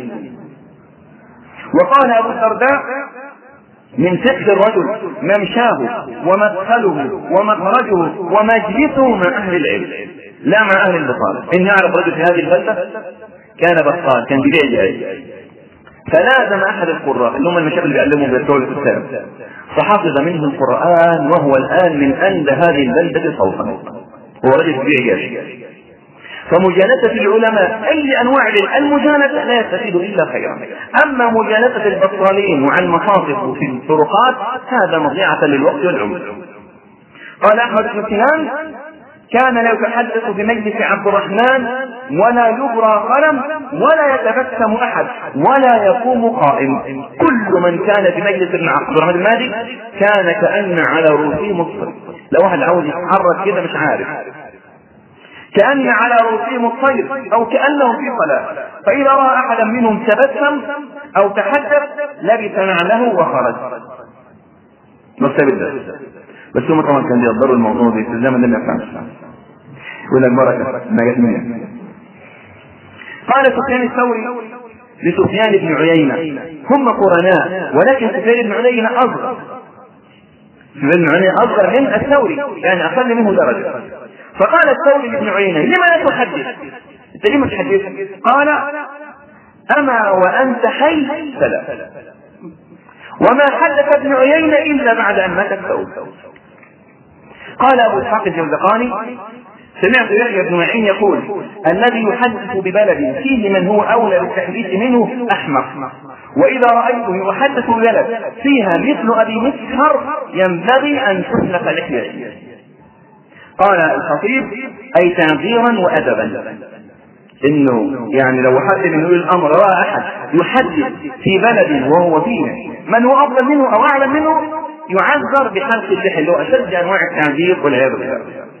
وقال أبو الدرداء: من فقه الرجل ممشاه ومدخله ومخرجه ومجلسه مع أهل العلم لا مع أهل البطالة. إن يعرف رجل في هذه البلدة كان بطال، كان بيبيع جاي، فلازم أحد القراء اللي هم المشايخ اللي بيعلموا بالدول الكتاب فحفظ منه القرآن، وهو الآن من أندى هذه البلدة صوتا، هو رجل بيبيع جاي. فمجالسة العلماء أي أنواع المجالسة لا يستفيد إلا خيرا. أما مجالسة البطالين وعن المصاصف في الطرقات هذا مضيعة للوقت والعمر. قال أحمد بن سنان: كان لا يتحدث بمجلس عبد الرحمن ولا يبرى قلم ولا يتبسم أحد ولا يقوم قائم. كل من كان بمجلس ابن عبد الرحمن المالك كان كأن على رؤوسهم الطير. لو واحد عاوز يتحرك كده مش عارف، كأن على رؤوسهم الطير أو كأنهم في صلاة، فإذا رأى أحدا منهم تبسم أو تحدث لبس نعله وخرج. بس هم طبعا كان يقدروا الموضوع في الزمن اللي نفعه يقول لك بركة ما جت منه. قال سفيان الثوري لسفيان بن عيينة: هم قرناء ولكن سفيان بن عيينة أصغر، سفيان بن عيينة أصغر من الثوري يعني أقل منه درجة. فقال الثوري لابن عيينة: لما لا تحدث؟ انت ليه ما تحدث؟ قال: أما وأنت حي فلا. وما حدث ابن عيينة إلا بعد أن مات الثوري. قال أبو إسحاق الجوزقاني: سمعت يحيى بن معين يقول: الذي يحدث ببلد فيه من هو أولى بالتحديث منه أحمق، وإذا رأيته يحدث ببلد فيها مثل أبي مسهر ينبغي أن تسلخ لحيته. قال الخطيب: أي تعبيرا وأدبا، إنه يعني لو حد من يقول الأمر رأى أحد يحدث في بلد وهو فيه من هو أفضل منه أو أعلم منه يعذر بحلق اللحية اللي هو أشد أنواع التعذير والعياذ بالله.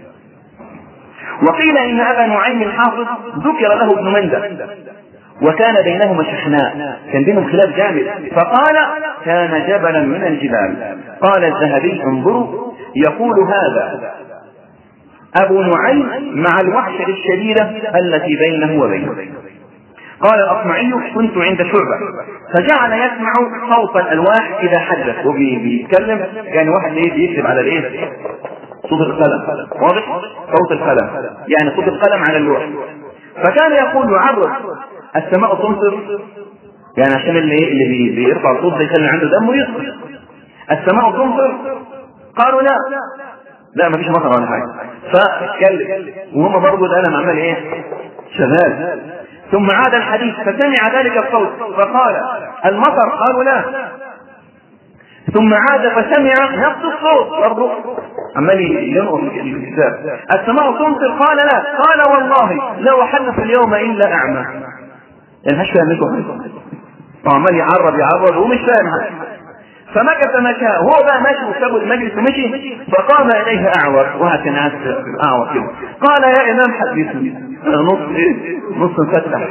وقيل إن أبا نعيم الحافظ ذكر له ابن مندة وكان بينهما شحناء، كان بينهم خلاف جامد، فقال: كان جبلا من الجبال. قال الذهبي: انظروا، يقول هذا أبو نعيم مع الوحشة الشديدة التي بينه وبينه. قال الأصمعي: كنت عند شعبة فجعل يسمع صوت الألواح إذا حدث وبيتكلم، يعني واحد يكتب على الإيه؟ صوت القلم، واضح؟ صوت القلم يعني صوت القلم على اللوح. فكان يقول: يعرض السماء تمطر، يعني عشان اللي بيرفع الصوت ده يخلي عنده دم ويصبر. السماء تمطر. قالوا: لا مفيش مطر ولا حاجه. فاتكلم وهم برضو القلم عمل ايه؟ شغال. ثم عاد الحديث فسمع ذلك الصوت فقال: المطر. قالوا: لا. ثم عاد فسمع نفس الصوت برضو عمال ينقص الكتاب: السماء تمطر. قال: لا. قال: والله لا أحدث اليوم إلا أعمى. يعني مش فاهم لكم، وعمال يعرض ومش فاهم حاجه. فمكث مشاء، هو بقى ماشي وسابوا المجلس ومشي، فقام إليه أعور، وهكذا ناس أعور كده. قال: يا إمام حدثني. نص مفتح.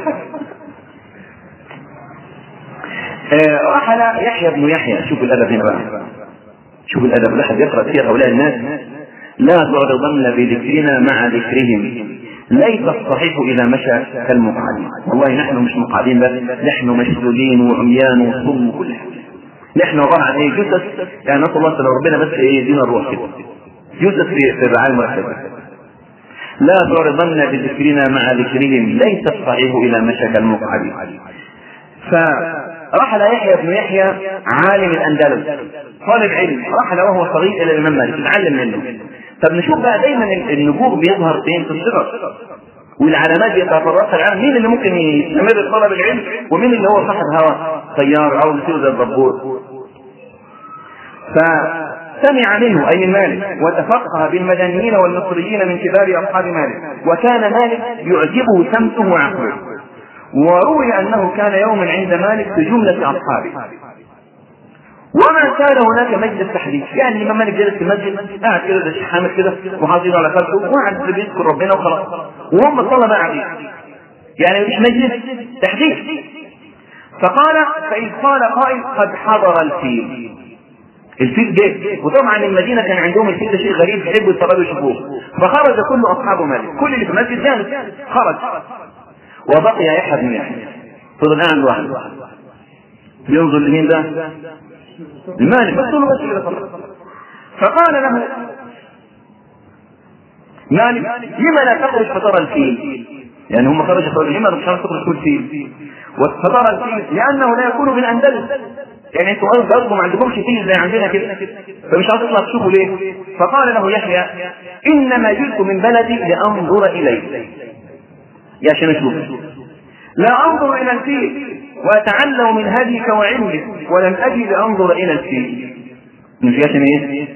رحل يحيى بن يحيى. شوف الأدب هنا بقى، شوف الأدب. لحد يقرأ فيها هؤلاء الناس: لا تعرضن بذكرنا مع ذكرهم، ليس الصحيح إذا مشى كالمقعدين. والله نحن مش مقعدين بس، نحن مشلولين وعميان وصم وكل حاجة. نحن عبارة عن ايه؟ جثث، يعني نسأل الله لو ربنا بس ايه يدينا الروح كده، جثث في الرعاية مركزة. لا تعرضن بذكرنا مع ذكرهم، ليس الصحيح إذا مشى كالمقعدين. فرحل يحيى بن يحيى عالم الأندلس طالب علم، رحل وهو صغير إلى الإمام مالك يتعلم منه. طب نشوف بقى دايما النبوغ بيظهر فين؟ في الصغر. والعلامات يتفرقها العالم، مين اللي ممكن يستمر طلب العلم ومين اللي هو صاحب هوى طيار او يصير زي الدبور. فسمع منه اي مالك وتفقه بالمدنيين والمصريين من كبار اصحاب مالك، وكان مالك يعجبه سمته وعقله. وروي انه كان يوما عند مالك في جمله اصحابه، وما كان هناك مجلس تحديث، يعني الامام مالك جلس في المسجد قاعد كده زي حامد كده وحاطين على خلفه وقاعد بيذكر ربنا وخلاص، وهم الطلبه قاعدين، يعني مش مجلس تحديث. فقال فإذ قال قائل قد حضر الفيل. الفيل جه، وطبعا المدينه كان عندهم الفيل ده شيء غريب يحبوا يتفرجوا يشوفوه. فخرج كل اصحاب مالك، كل اللي في المسجد جالس خرج، وبقي يحيى بن يحيى فضل قاعد لوحده بينظر لمين ده؟ المالك بس له كده خلاص. فقال له مالك لما لا تخرج فترى الفيل؟ يعني هم خرجوا فقالوا لما مش هتخرج كل فيل؟ وفترى الفيل لانه لا يكون بالاندلس، يعني انتوا قصدكم ما عندكمش فيل زي عندنا كده، فمش هتطلع تشوفوا ليه؟ فقال له يحيى انما جئت من بلدي لانظر اليه، يا عشان اشوف، لا انظر الى الفيل واتعلم من هديك وعلمك، ولم اجي لانظر الى الفيل. مش عشان ايه؟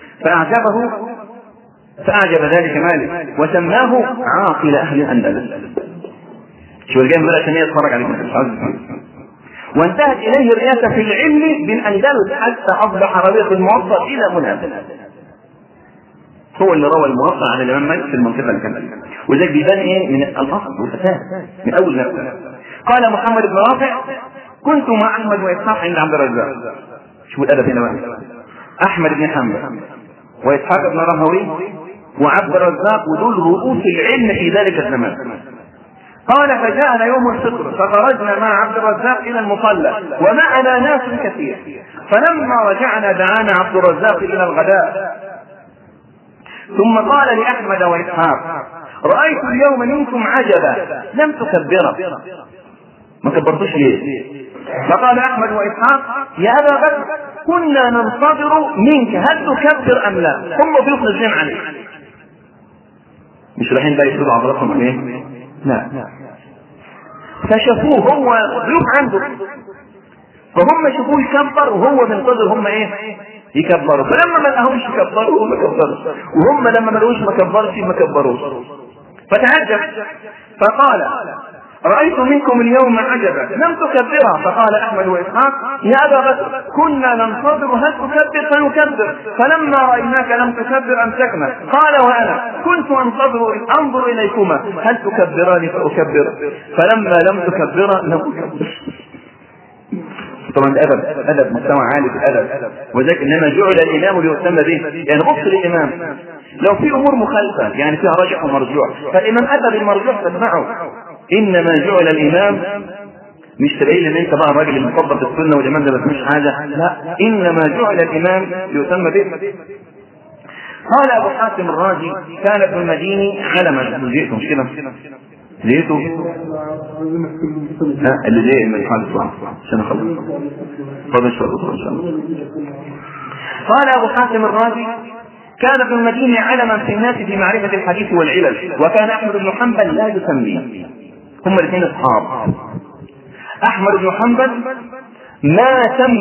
فاعجب ذلك مالك وسماه عاقل اهل الاندلس. شو الجاي من عشان يتفرج عليك مش عايز. وانتهت اليه الرئاسه في العلم بالاندلس حتى اصبح ربيع الموطأ الى منافس. هو اللي روى الموطأ عن الامام مالك في المنطقه اللي كان فيها، وذلك بيبان ايه من الاصل والفساد من اول نفسه. قال محمد بن رافع كنت مع احمد واسحاق عند عبد الرزاق. شو الادب هنا بقى؟ احمد بن حنبل واسحاق بن راهوي وعبد الرزاق، ودول رؤوس العلم في ذلك الزمان. قال فجاءنا يوم الفطر فخرجنا مع عبد الرزاق الى المصلى ومعنا ناس كثير، فلما رجعنا دعانا عبد الرزاق الى الغداء، ثم قال لاحمد واسحاق رايت اليوم منكم عجبا لم تكبره، ما كبرتوش ليه؟ فقال احمد واسحاق يا ابا بكر كنا ننتظر منك هل تكبر ام لا، هم ضيوف نزلين عليك، مش رايحين بقى يشربوا عضلاتهم ايه؟ لا، فشافوه هو ضيوف عنده، فهم شافوه يكبر وهو منتظر هم ايه؟ يكبروا. فلما ما لقاهمش يكبروا هم كبروا، وهم لما ما لقوش ما كبرش ما كبروش. فتعجب فقال رأيت منكم اليوم عجبا لم تكبرها. فقال احمد واسحاق يا ابا بكر كنا ننتظر هل تكبر فنكبر، فلما رايناك لم تكبر امسكنا. قال وانا كنت انظر اليكما هل تكبران فاكبر، فلما لم تكبرا لم اكبر. طبعا ادب مستوى عالي في الادب، وذلك انما جعل الامام ليهتم به. يعني بص للامام لو في امور مخالفه يعني فيها راجح ومرجوع، فالامام اتى بالمرجوح فاتبعه. انما جعل الامام مش تبين ان انت بقى الراجل المفضل في السنه والامام ده مش حاجه، لا، انما جعل الامام ليهتم به. قال ابو حاتم الرازي كان ابن المديني علما، جئته مش كده؟ جئته اللي جاي من حال عشان اخلص فضل شويه ان شاء الله. قال ابو حاتم الرازي كان ابن المديني علما في الناس في معرفه الحديث والعلل، وكان احمد بن حنبل لا يسميه. هم الاثنين اصحاب. احمد بن حنبل ما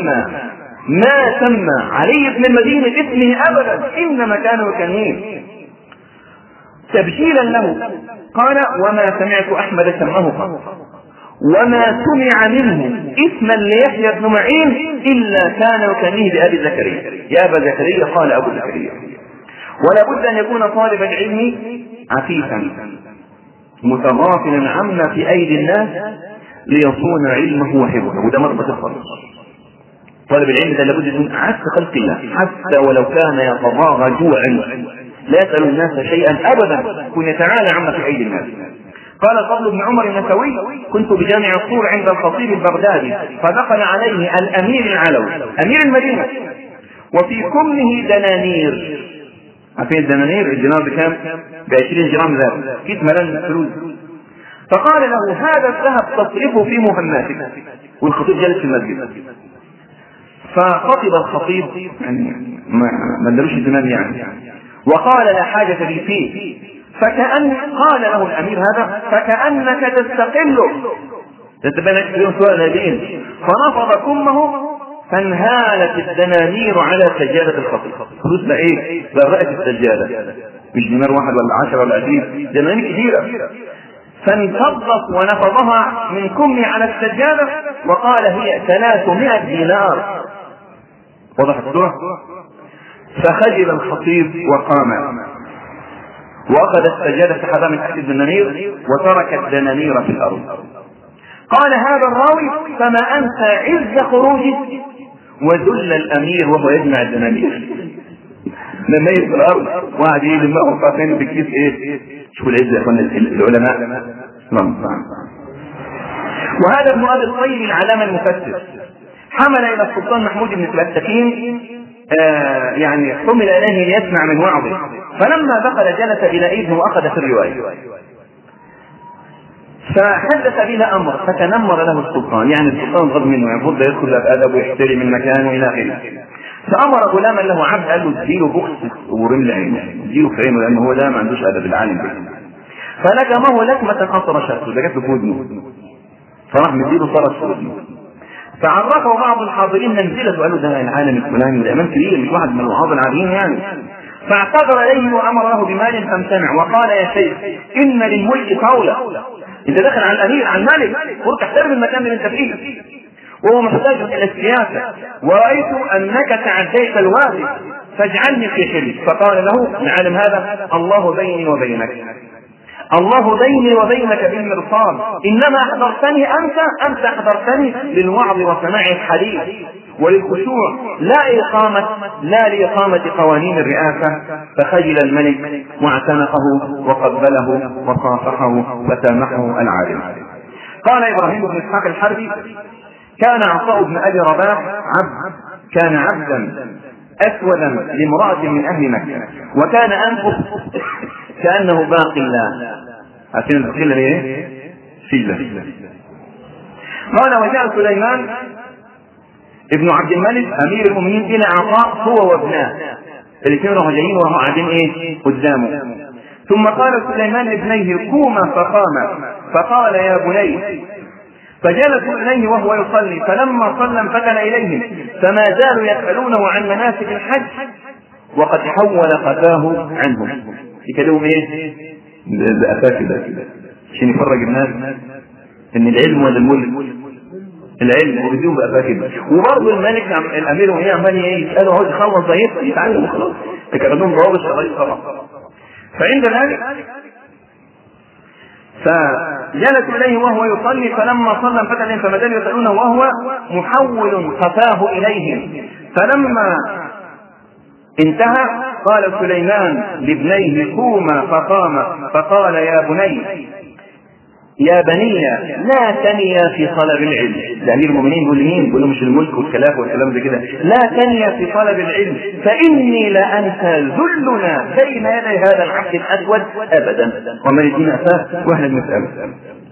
سمى علي بن المديني اسمه ابدا، انما كان يكنيه تبجيلا له. قال وما سمعت احمد سمعه وما سمع منه اسما ليحيى بن معين الا كان يكنيه بابي زكريا، يا ابا زكريا قال ابو زكريا. ولا بد ان يكون طالب العلم عفيفا متغافلا عما في ايدي الناس ليصون علمه وحفظه، وده مربط الفرق. طالب العلم ده لابد يكون عكس خلق الله، حتى ولو كان يتضاغى جوعا لا يسأل الناس شيئا ابدا، كن يتعالى عما في ايدي الناس. قال الفضل بن عمر النسوي كنت بجامع الطور عند الخطيب البغدادي، فدخل عليه الامير العلوي امير المدينه وفي كمه دنانير. عارفين الدنانير؟ الدينار بكام؟ ب20 جرام ذهب، كيس ملان فلوس. فقال له هذا الذهب تصرفه في مهماتك، والخطيب جالس في المسجد. فخطب الخطيب يعني ما ادلوش اهتمام يعني، وقال لا حاجة لي فيه، فكأن قال له الأمير هذا فكأنك تستقله تتبنك بهم سؤال هذين، فنفض كمه فانهالت الدنانير على سجادة الخطيب. فلوس بقى ايه؟ بقى رأت السجادة، مش دينار واحد ولا 10 ولا 20، دنانير كثيرة. فانفضت ونفضها من كمه على السجادة وقال هي 300 دينار. وضحت الصورة؟ فخجل الخطيب وقام وأخذ السجادة سحبها من تحت الدنانير وترك الدنانير في الأرض. قال هذا الراوي فما أنسى عز خروجه وذل الأمير وهو يجمع الدنانير لما يجي في الأرض واحد يجي دماغه طافين في الكيس ايه. شوفوا العز يا اخوان العلماء. وهذا ابن أبي الطيب العلامة المفسر حمل إلى السلطان محمود بن سبكتكين، يعني حمل إليه ليسمع من وعظه، فلما دخل جلس إلى وأخذ في الرواية فحدث بها أمر فتنمر له السلطان، يعني السلطان غضب منه، يفضل يدخل بأدب ويحترم من مكانه إلى آخره. فأمر غلاما له عبد قال له اديله بخص ورمل عينه، اديله في عينه لأنه هو ده ما عندوش أدب العالم ده. فلكمه لكمة أطرشته، ده جت في ودنه، فراح مديله طرش في ودنه. فعرفه بعض الحاضرين منزلته وقالوا ده العالم الفلاني وده امام كبير مش واحد من الوعاظ العاديين يعني. فاعتذر اليه وامر له بمال فامتنع وقال يا شيخ ان للملك طاوله، انت داخل على الامير على الملك قلت تحترم المكان اللي انت فيه، وهو محتاج الى السياسه، ورايت انك تعديت الوادي فاجعلني في حلي. فقال له العالم هذا الله بيني وبينك، الله بيني وبينك بالمرصاد، انما احضرتني انت احضرتني للوعظ وسماع الحديث وللخشوع لا لإقامة قوانين الرئاسة. فخجل الملك واعتنقه وقبله وصافحه وسامحه العالم. قال ابراهيم بن اسحاق الحربي كان عطاء بن ابي رباح كان عبدا اسودا لامرأة من اهل مكة، وكان انفه كأنه باقي الله. عشان الخلة ايه؟ سجلة. قال وجاء سليمان ابن عبد الملك امير المؤمنين الى عطاء هو وابناه، الاثنين راحوا جايين وهم قاعدين ايه؟ قدامه. ثم قال سليمان لابنيه قوما فقام فقال يا بني، فجلسوا اليه وهو يصلي، فلما صلى انفتن اليهم فما زالوا يسألونه عن مناسك الحج وقد حول قفاه عنهم. يكلمهم ايه؟ بأفاكده عشان يفرج الناس ان العلم ولا الملك، العلم وبيديهم بأفاكده. وبرضه الملك الامير وهي عمال يسأله عاوز يخلص ضعيف يتعلم خلاص، لكن عندهم ضوابط شرعيه طبعا. فعند ذلك فجلس اليه وهو يصلي، فلما صلى انفتن فما زالوا يسألونه وهو محول قفاه اليهم. فلما انتهى قال سليمان لابنيه قوما فقام فقال يا بني لا تنيا في طلب العلم. الامير المؤمنين يقول لمين؟ يقول له مش الملك والخلافه والكلام ده كده، لا تنيا في طلب العلم فاني لانسى ذلنا بين يدي هذا العبد الاسود ابدا، ومن يدينا اساس واحنا بنساله.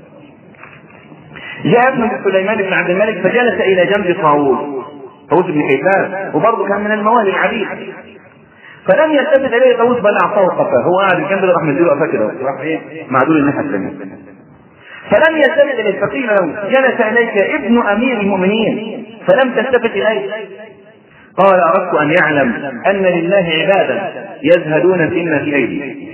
جاء ابن سليمان بن عبد الملك فجلس الى جنب طاووس بن كيسان، وبرضه كان من الموالي العبيد، فلم يلتفت اليه طاووس بل اعطاه قفاه. هو قاعد الجنب ده راح مديله قفاه كده، راح ايه؟ معدول الناحيه الثانيه. فلم يلتفت اليه فقيل له جلس اليك ابن امير المؤمنين فلم تلتفت اليه. قال اردت ان يعلم ان لله عبادا يزهدون فينا في ايدي.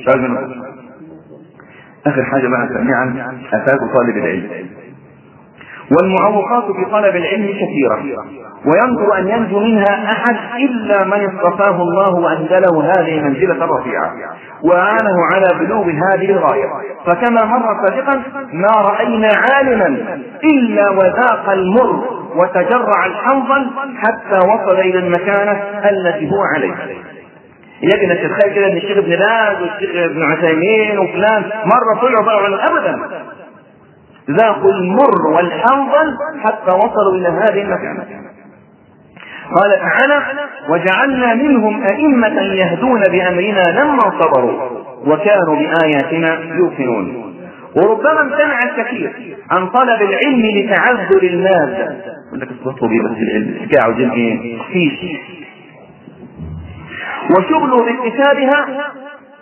اخر حاجه بقى سميعا افات طالب العلم. والمعوقات في طلب العلم كثيرة، وينظر أن ينجو منها أحد إلا من اصطفاه الله وأنزله هذه المنزلة الرفيعة وأعانه على بلوغ هذه الغاية. فكما مر سابقا ما رأينا عالما إلا وذاق المر وتجرع الحنظل حتى وصل إلى المكانة التي هو عليها. يجب أن تتخيل كده أن الشيخ ابن باز والشيخ ابن عثيمين وفلان مرة طلعوا بقى أبدا، ذاقوا المر والحنظل حتى وصلوا إلى هذه المكانة. قال تعالى وجعلنا منهم أئمة يهدون بأمرنا لما صبروا وكانوا بآياتنا يوقنون. وربما امتنع الكثير عن طلب العلم لتعذر المادة، يقول لك اصبحوا بي بس العلم عاوزين ايه؟ فيش. وشغلوا باكتسابها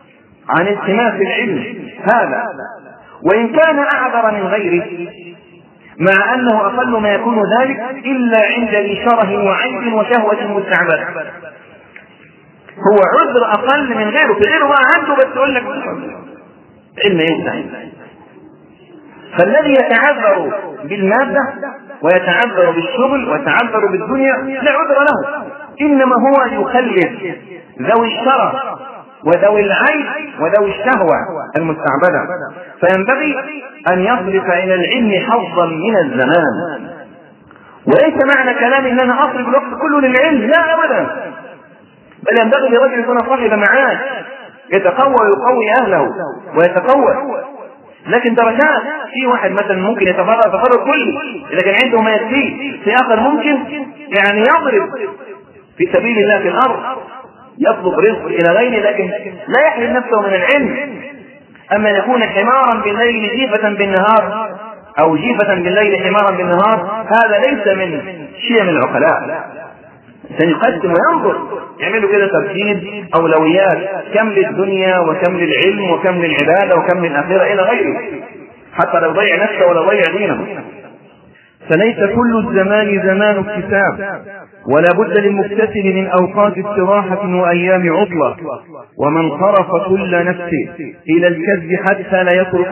عن التماس العلم هذا، وإن كان أعذر من غيره، مع أنه أقل ما يكون ذلك إلا عند ذي شره وعيب وشهوة مستعبدة. هو عذر أقل من غيره، في غيره ما عنده بس يقول لك علم ينفع. فالذي يتعذر بالمادة ويتعذر بالشغل ويتعذر بالدنيا لا عذر له، إنما هو يخلد ذوي الشرف وذوي العيب وذوي الشهوة المستعبدة. فينبغي أن يصرف إلى العلم حظا من الزمان. وليس معنى كلامي أن أنا أصرف الوقت كله للعلم، لا أبدا، بل ينبغي لرجل يكون صاحب معاش يتقوى ويقوي أهله ويتقوى. لكن درجات، في واحد مثلا ممكن يتفرغ كله إذا كان عنده ما يكفيه، في آخر ممكن يعني يضرب في سبيل الله في الأرض يطلب رزق إلى غيره، لكن لا يحرم نفسه من العلم. أما يكون حمارا بالليل جيفة بالنهار، أو جيفة بالليل حمارا بالنهار، هذا ليس من شيم العقلاء. سيقسم وينظر، يعملوا كده ترتيب أولويات، كم للدنيا وكم للعلم وكم للعبادة وكم للآخرة إلى غيره، حتى لو ضيع نفسه ولا ضيع دينه. فليس كل الزمان زمان اكتساب، ولا بد للمكتسب من أوقات استراحة وأيام عطلة. ومن صرف كل نفسه إلى الكسب حتى لا يترك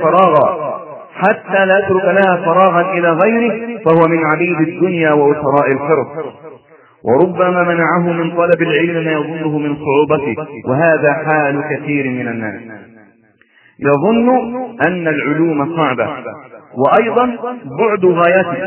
لها فراغا إلى غيره، فهو من عبيد الدنيا وأسراء الحرص. وربما منعه من طلب العلم ما يظنه من صعوبته، وهذا حال كثير من الناس، يظن أن العلوم صعبة، وأيضا بعد غايته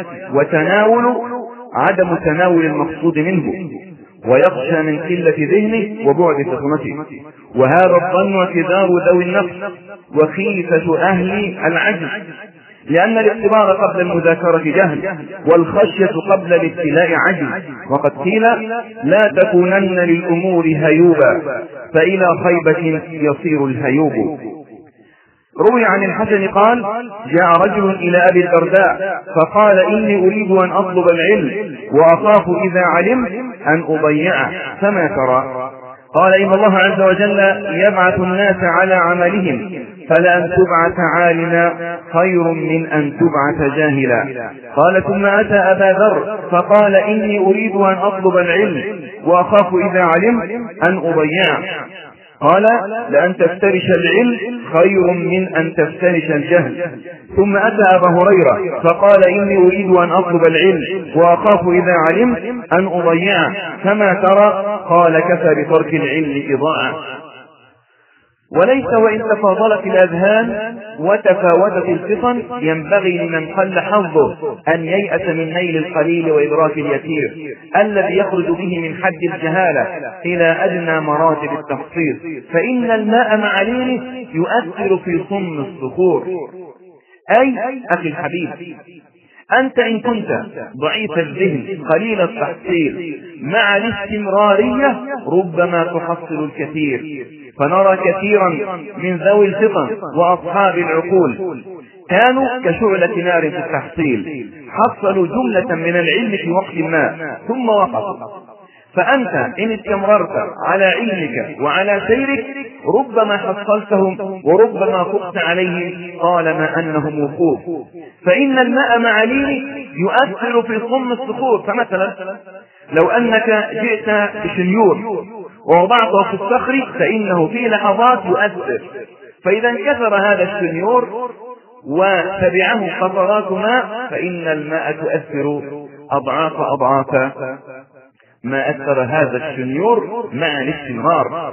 عدم تناول المقصود منه، ويخشى من قلة ذهنه وبعد فطنته. وهذا الظن اعتذار ذوي النفس وخيفة أهل العجز، لأن الاختبار قبل المذاكرة جهل، والخشية قبل الابتلاء عجز. وقد قيل: لا تكونن للأمور هيوبا، فإلى خيبة يصير الهيوب. روي عن الحسن قال: جاء رجل إلى أبي الدرداء فقال: إني أريد أن أطلب العلم وأخاف إذا علمت أن أضيعه، فما ترى؟ قال: إن الله عز وجل يبعث الناس على عملهم، فلأن تبعث عالما خير من أن تبعث جاهلا. قال: ثم أتى أبا ذر فقال: إني أريد أن أطلب العلم وأخاف إذا علمت أن أضيعه. قال: لأن تفترش العلم خير من أن تفترش الجهل. ثم أتى أبا هريرة فقال: إني أريد أن أطلب العلم وأخاف إذا علمت أن أضيعه، فما ترى؟ قال: كفى بترك العلم إضاعة. وليس وإن تفاضلت الأذهان وتفاوتت الفطن ينبغي لمن قل حظه أن ييأس من نيل القليل وإدراك اليسير الذي يخرج به من حد الجهالة إلى أدنى مراتب التخصيص، فإن الماء مع لينه يؤثر في صم الصخور. أي أخي الحبيب، أنت إن كنت ضعيف الذهن قليل التحصيل مع الاستمرارية ربما تحصل الكثير. فنرى كثيرا من ذوي الفطن وأصحاب العقول كانوا كشعلة نار في التحصيل، حصلوا جملة من العلم في وقت ما ثم وقفوا. فأنت إن استمررت على علمك وعلى سيرك ربما حصلتهم وربما فقت عليهم طالما أنهم وقوف. فإن الماء مع لينه يؤثر في صم الصخور. فمثلا لو أنك جئت بشنيور ووضعته في الصخر فإنه في لحظات يؤثر، فإذا انكسر هذا الشنيور وتبعه قطرات ماء فإن الماء تؤثر أضعاف ما أثر هذا الشنيور مع الاستمرار.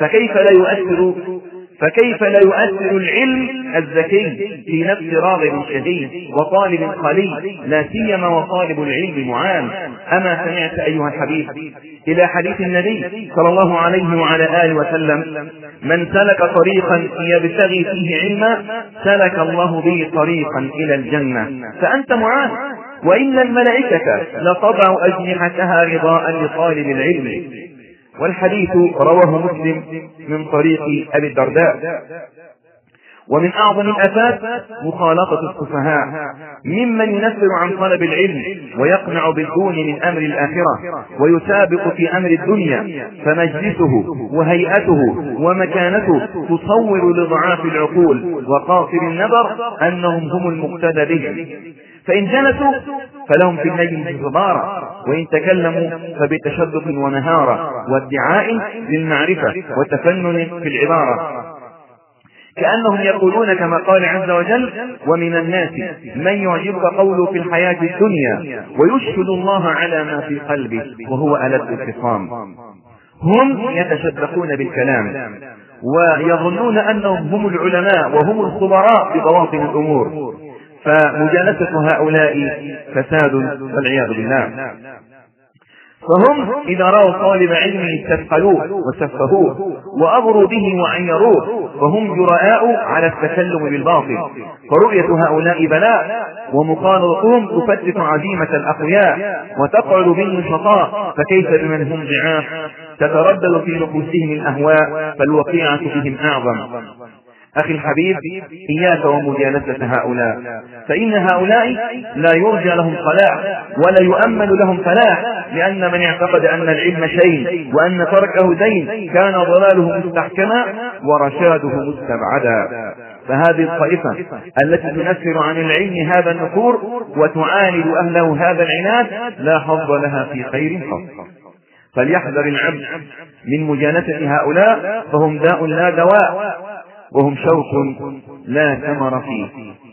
فكيف لا يؤثر العلم الذكي في نفس راغب شديد وطالب قليل، لا سيما وطالب العلم معان. أما سمعت أيها الحبيب إلى حديث النبي صلى الله عليه وعلى آله وسلم: من سلك طريقا يبتغي فيه علما سلك الله به طريقا إلى الجنة. فأنت معان، وإن الملائكة لتضع أجنحتها رضاء لطالب العلم. والحديث رواه مسلم من طريق أبي الدرداء. ومن أعظم الآفات مخالطة السفهاء ممن ينفر عن طلب العلم ويقنع بالدون من أمر الآخرة ويسابق في أمر الدنيا، فمجلسه وهيئته ومكانته تصور لضعاف العقول وقاصر النظر أنهم هم المقتدى بهم، فإن جلسوا فلهم في المجلس صبارة، وإن تكلموا فبتشدق ومهارة وادعاء للمعرفة وتفنن في العبارة، كأنهم يقولون كما قال عز وجل: ومن الناس من يعجبك قوله في الحياة الدنيا ويشهد الله على ما في قلبه وهو ألد الخصام. هم يتشدقون بالكلام ويظنون أنهم هم العلماء وهم الخبراء في بواطن الأمور، فمجالسة هؤلاء فساد والعياذ بالله. فهم إذا رأوا طالب علم استثقلوه وسفهوه وأبروا به وعيروه، فهم جراء على التكلم بالباطل، فرؤية هؤلاء بلاء، ومقارنتهم تفتت عزيمة الأقوياء وتقعد بالنشطاء، فكيف بمن هم ضعاف تتردد في نفوسهم الأهواء، فالوقيعة بهم أعظم. أخي الحبيب، إياك ومجالسة هؤلاء، فإن هؤلاء لا يرجى لهم صلاح ولا يؤمل لهم فلاح، لأن من اعتقد أن العلم شيء وأن تركه دين كان ضلاله مستحكما ورشاده مستبعدا. فهذه الطائفة التي تنفر عن العلم هذا النفور وتعاند أهله هذا العناد لا حظ لها في خير خاص. فليحذر العبد من مجالسة هؤلاء، فهم داء لا دواء، وهم شوك لا ثمر فيه.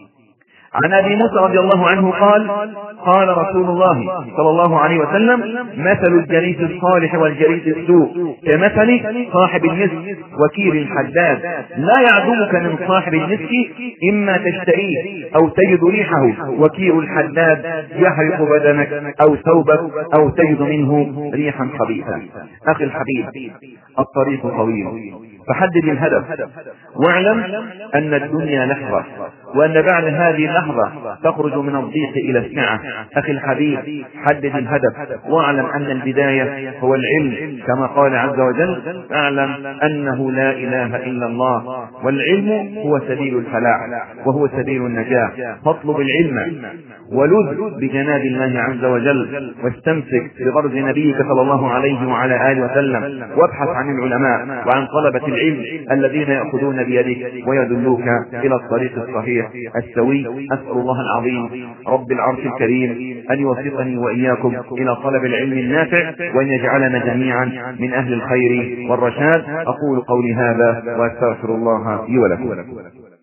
عن أبي موسى رضي الله عنه قال: قال رسول الله صلى الله عليه وسلم: مثل الجليس الصالح والجليس السوء كمثل صاحب المسك وكير الحداد، لا يعدمك من صاحب المسك إما تشتهيه أو تجد ريحه، وكير الحداد يحرق بدنك أو ثوبك أو تجد منه ريحا خبيثا. أخي الحبيب، الطريق طويل، فحدد الهدف، واعلم أن الدنيا لحظة، وأن بعد هذه اللحظة تخرج من الضيق إلى السعة. أخي الحبيب، حدد الهدف، واعلم أن البداية هو العلم، كما قال عز وجل: اعلم أنه لا إله إلا الله، والعلم هو سبيل الفلاح وهو سبيل النجاة. فاطلب العلم ولذ بجناب الله عز وجل، واستمسك بغرض نبيك صلى الله عليه وعلى آله وسلم، وابحث عن العلماء وعن طلبة العلم الذين يأخذون بيدك ويدلوك إلى الطريق الصحيح السوي. أسأل الله العظيم رب العرش الكريم أن يوفقني وإياكم إلى طلب العلم النافع، وأن يجعلنا جميعا من أهل الخير والرشاد. أقول قولي هذا وأستغفر الله لي ولكم.